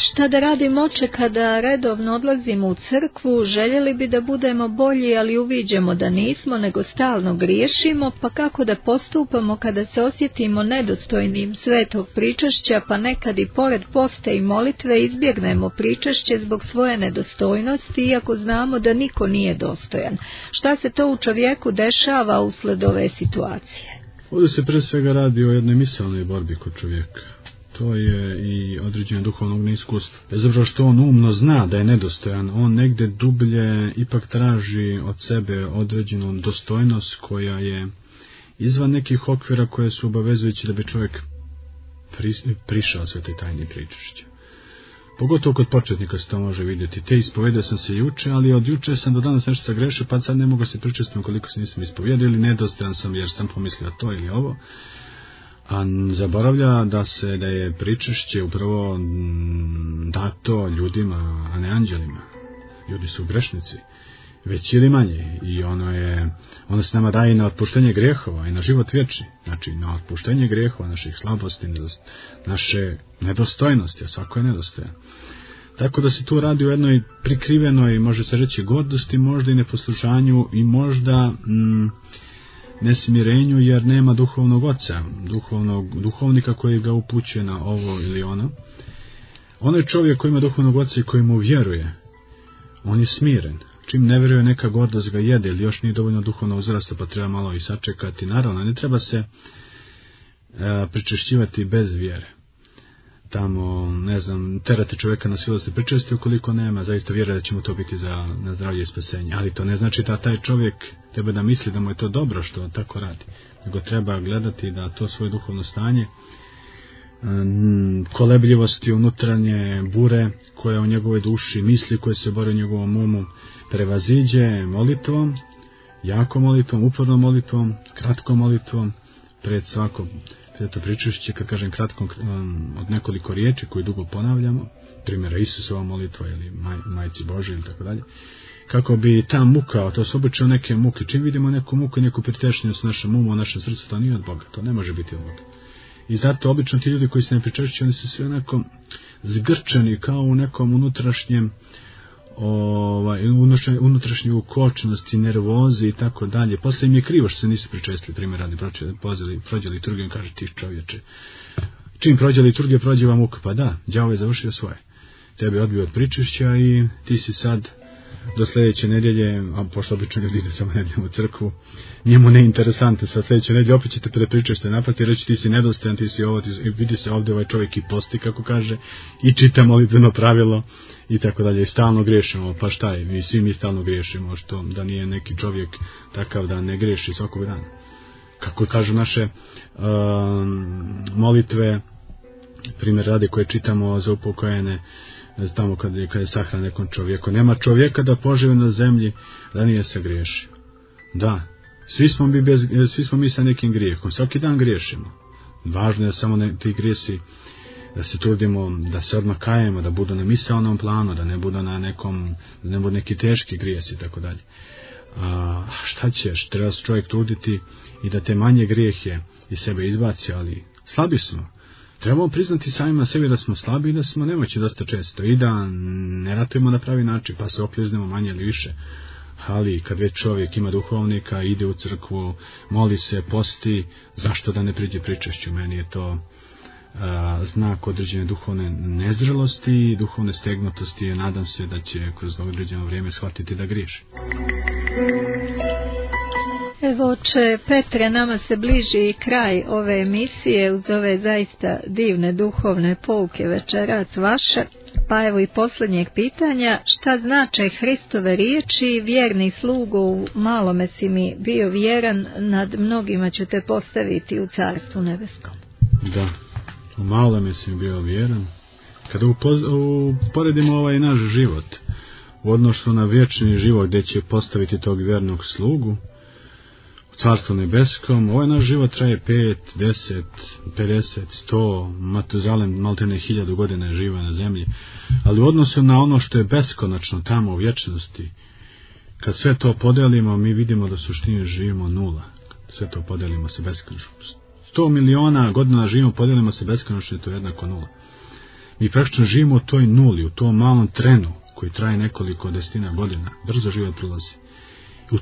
Šta da radimo, oče, kada redovno odlazimo u crkvu, željeli bi da budemo bolji, ali uviđamo da nismo, nego stalno griješimo, pa kako da postupamo kada se osjetimo nedostojnim svetog pričašća, pa nekad i pored poste i molitve izbjegnemo pričašće zbog svoje nedostojnosti, iako znamo da niko nije dostojan. Šta se to u čovjeku dešava usled ove situacije? Ovdje se pre svega radi o jednoj misaonoj borbi kod čovjeka. To je i određeno duhovnog neiskustva. Bez obzira što on umno zna da je nedostojan, on negdje dublje ipak traži od sebe određenu dostojnost koja je izvan nekih okvira koje su obavezujući da bi čovjek prišao sve te tajne pričašća. Pogotovo kod početnika se to može vidjeti. Te ispovijedao sam se juče, ali od juče sam do danas nešto sagrešio, pa sad ne mogu se pričestiti koliko se nisam ispovijedio, ili nedostojan sam jer sam pomislio to ili ovo. A zaboravlja da je pričašće upravo dato ljudima, a ne anđelima. Ljudi su grešnici, veći ili manje, i ono se nama daje na otpuštenje grijehova i na život vječni. Znači na otpuštenje grijehova, naših slabosti, naše nedostojnosti, a svako je nedostojan. Tako da se tu radi o jednoj prikrivenoj, može se reći, gordosti, možda i neposlušanju i možda nesmirenju, jer nema duhovnog oca, duhovnika koji ga upućuje na ovo ili ono. Onaj čovjek koji ima duhovnog oca i koji mu vjeruje, on je smiren. Čim ne vjeruje, neka gordost ga jede, ili još nije dovoljno duhovno uzrasta, pa treba malo i sačekati. Naravno, ne treba se pričešćivati bez vjere. Tamo, ne znam, terati čovjeka na silu da se pričesti, ukoliko nema zaista vjera da će mu to biti na zdravlje i spasenje. Ali to ne znači da taj čovjek treba da misli da mu je to dobro što tako radi. Nego treba gledati da to svoje duhovno stanje, kolebljivosti, unutarnje bure koje u njegovoj duši, misli koje se bore u njegovom umu, prevaziđe molitvom, jako molitvom, upornom molitvom, kratkom molitvom, pred svakom. To pričašće, kad kažem kratko, od nekoliko riječi koje dugo ponavljamo, primjera Isusova molitva ili Majci Božje ili tako dalje, kako bi ta muka, to su obično neke muke, čim vidimo neku muku, neku pritešnjost u našem umu, u našem srcu, to nije od Boga, to ne može biti od Boga. I zato obično ti ljudi koji se ne pričašćuju, oni su sve onako zgrčani, kao u nekom unutrašnjem unutrašnju ukočenosti, nervozi i tako dalje. Posle im je krivo što se nisu pričestili, primjer radi, prođe liturgiju i kaže ti čovječe. Čim prođe liturgija, prođe vam muka, pa da, đavo je završio svoje. Tebe je odbio od pričašća i ti si sad do sljedeće nedjelje, a pošto obično ljudi ide samo nedjeljom u crkvu, njemu neinteresantno, sa sljedeće nedjelje opet ćete prepričašte napati i reći ti si nedostojan, ti si ovo, vidi se ovdje ovaj čovjek i posti, kako kaže, i čita molitveno pravilo i tako dalje, i stalno griješimo, pa šta je, svi mi stalno griješimo, što da nije neki čovjek takav da ne griješi svakog dana. Kako kažu naše molitve, primjer radi koje čitamo za upokojene, tamo kad je sahran nekom čovjeku. Nema čovjeka da poživi na zemlji da nije se griješio. Da, svi smo mi sa nekim grijehom, svaki dan griješimo. Važno je samo ti grijesi da se trudimo, da se odmah kajemo, da budu na misaonom planu, da ne budu na nekom, da ne budu neki teški grijesi i tako dalje. A šta ćeš, treba se čovjek truditi i da te manje grijehe iz sebe izbaci, ali slabi smo. Trebamo priznati samima sebi da smo slabi i da smo nemoćni dosta često i da ne ratujemo na pravi način, pa se okliznemo manje ili više. Ali kad već čovjek ima duhovnika, ide u crkvu, moli se, posti, zašto da ne priđe pričašću? Meni je to znak određene duhovne nezrelosti i duhovne stegnutosti i nadam se da će kroz određeno vrijeme shvatiti da griješi. Evo, oče Petre, nama se bliži kraj ove emisije uz ove zaista divne duhovne pouke večeras vaše. Pa evo i posljednjeg pitanja, šta znače Hristove riječi, vjerni slugo, u malome si mi bio vjeran, nad mnogima ću te postaviti u Carstvu nebeskom. Da, u malome si bio vjeran. Kada uporedimo ovaj naš život u odnosu na vječni život gdje će postaviti tog vjernog slugu, u Carstvu nebeskom, ovaj naš život traje 5, 10, 50, 100, Matuzalem maltene 1000 godina je živa na zemlji, ali u odnosu na ono što je beskonačno tamo u vječnosti, kad sve to podelimo, mi vidimo da u suštini živimo nula. Sve to podelimo se beskonačno. 100 miliona godina živimo, podelimo se beskonačno, to je jednako nula. Mi praktično živimo u toj nuli, u tom malom trenu koji traje nekoliko desetina godina. Brzo život prolazi. U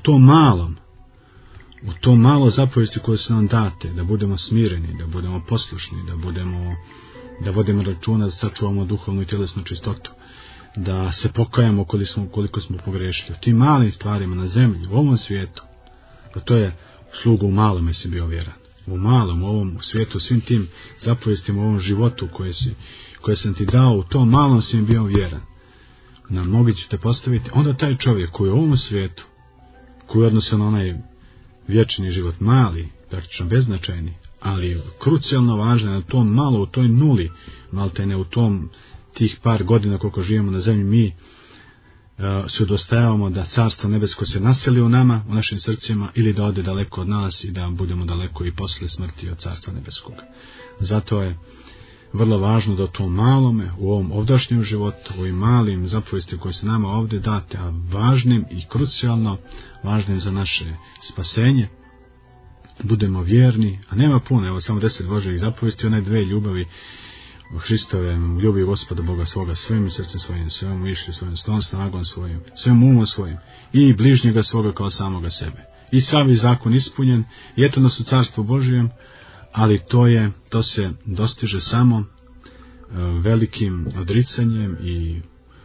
tom malo zapovesti koje su nam date, da budemo smireni, da budemo poslušni, da vodimo računa, da sačuvamo duhovnu i tjelesnu čistotu, da se pokajamo koliko smo pogrešili. U tim malim stvarima na zemlji, u ovom svijetu, da to je usluga u malome si bio vjeran. U malom, u ovom svijetu, u svim tim zapovestima, u ovom životu koje sam ti dao, u tom malom si mi bio vjeran. Na mnogi ću te postaviti. Onda taj čovjek koji je u ovom svijetu, koji odnose na onaj vječni život, mali, praktično beznačajni, ali krucijalno važno na tom malo, u toj nuli, malte ne u tom tih par godina koliko živimo na zemlji, mi se udostajavamo da Carstvo nebesko se naseli u nama, u našim srcima, ili da ode daleko od nas i da budemo daleko i posle smrti od Carstva nebeskog. Zato je vrlo važno da u tom malome, u ovom ovdašnjem životu, u ovim malim zapovestima koje se nama ovdje date, a važnim i krucijalno važnim za naše spasenje, budemo vjerni, a nema puno, evo samo 10 Božjih zapovesti, one 2 ljubavi Hristove, ljubi Gospoda Boga svoga svojim srcem svojim, svojom mišlju svojim, svojom snagom svojim, svojim umom svojim i bližnjega svoga kao samoga sebe. I sav je zakon ispunjen, i eto nas u Carstvu Božijem, ali to se dostiže samo velikim odricanjem i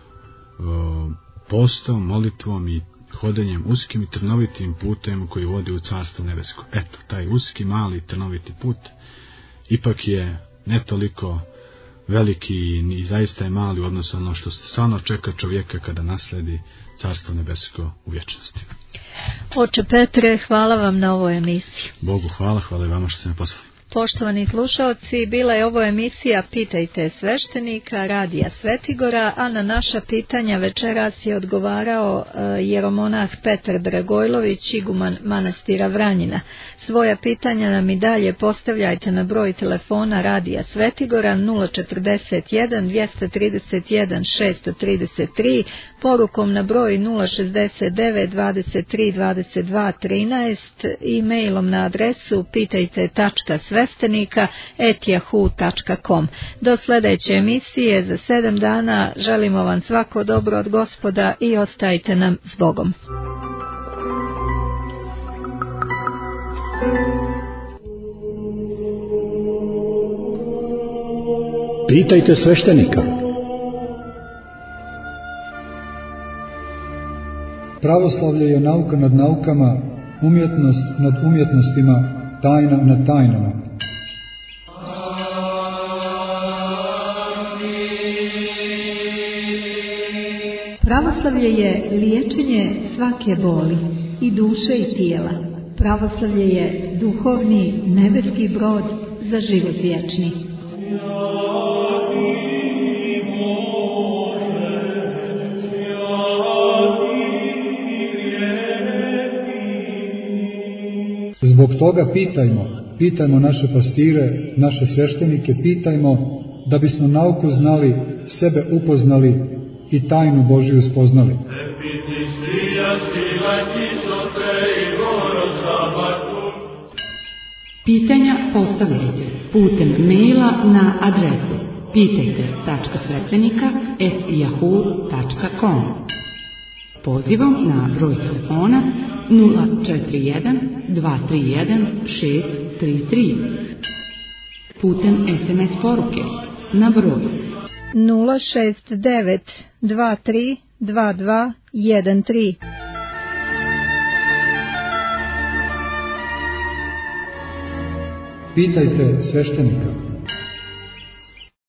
postom, molitvom i hodenjem uskim i trnovitim putem koji vodi u Carstvo nebesko. Eto, taj uski, mali, trnoviti put ipak je ne toliko veliki i zaista je mali u odnosu na ono što stvarno čeka čovjeka kada nasledi Carstvo nebesko u vječnosti. Oče Petre, hvala vam na ovoj emisiji. Bogu hvala i vama što ste me pozvali. Poštovani slušalci, bila je ovo emisija Pitajte sveštenika Radija Svetigora, a na naša pitanja večeras je odgovarao jeromonah Petar Dragojlović, iguman manastira Vranjina. Svoja pitanja nam i dalje postavljajte na broj telefona Radija Svetigora 041 231 633, porukom na broj 069 23 22 13, e-mailom na adresu pitajte.sveštenika@yahoo.com. Do sljedeće emisije za 7 dana želimo vam svako dobro od Gospoda i ostajte nam s Bogom. Pitajte sveštenika. Pravoslavlje je nauka nad naukama, umjetnost nad umjetnostima, tajna nad tajnama. Pravoslavlje je liječenje svake boli, i duše i tijela. Pravoslavlje je duhovni nebeski brod za život vječni. Zbog toga pitajmo naše pastire, naše sveštenike, pitajmo da bismo nauku znali, sebe upoznali i tajnu Božiju spoznali. Pitanja postavljajte putem maila na adresu pitajte.sveštenika@yahoo.com. Pozivom na broj telefona 041 231 633. Putem SMS poruke na broj 069 23 22 13. Pitajte sveštenika.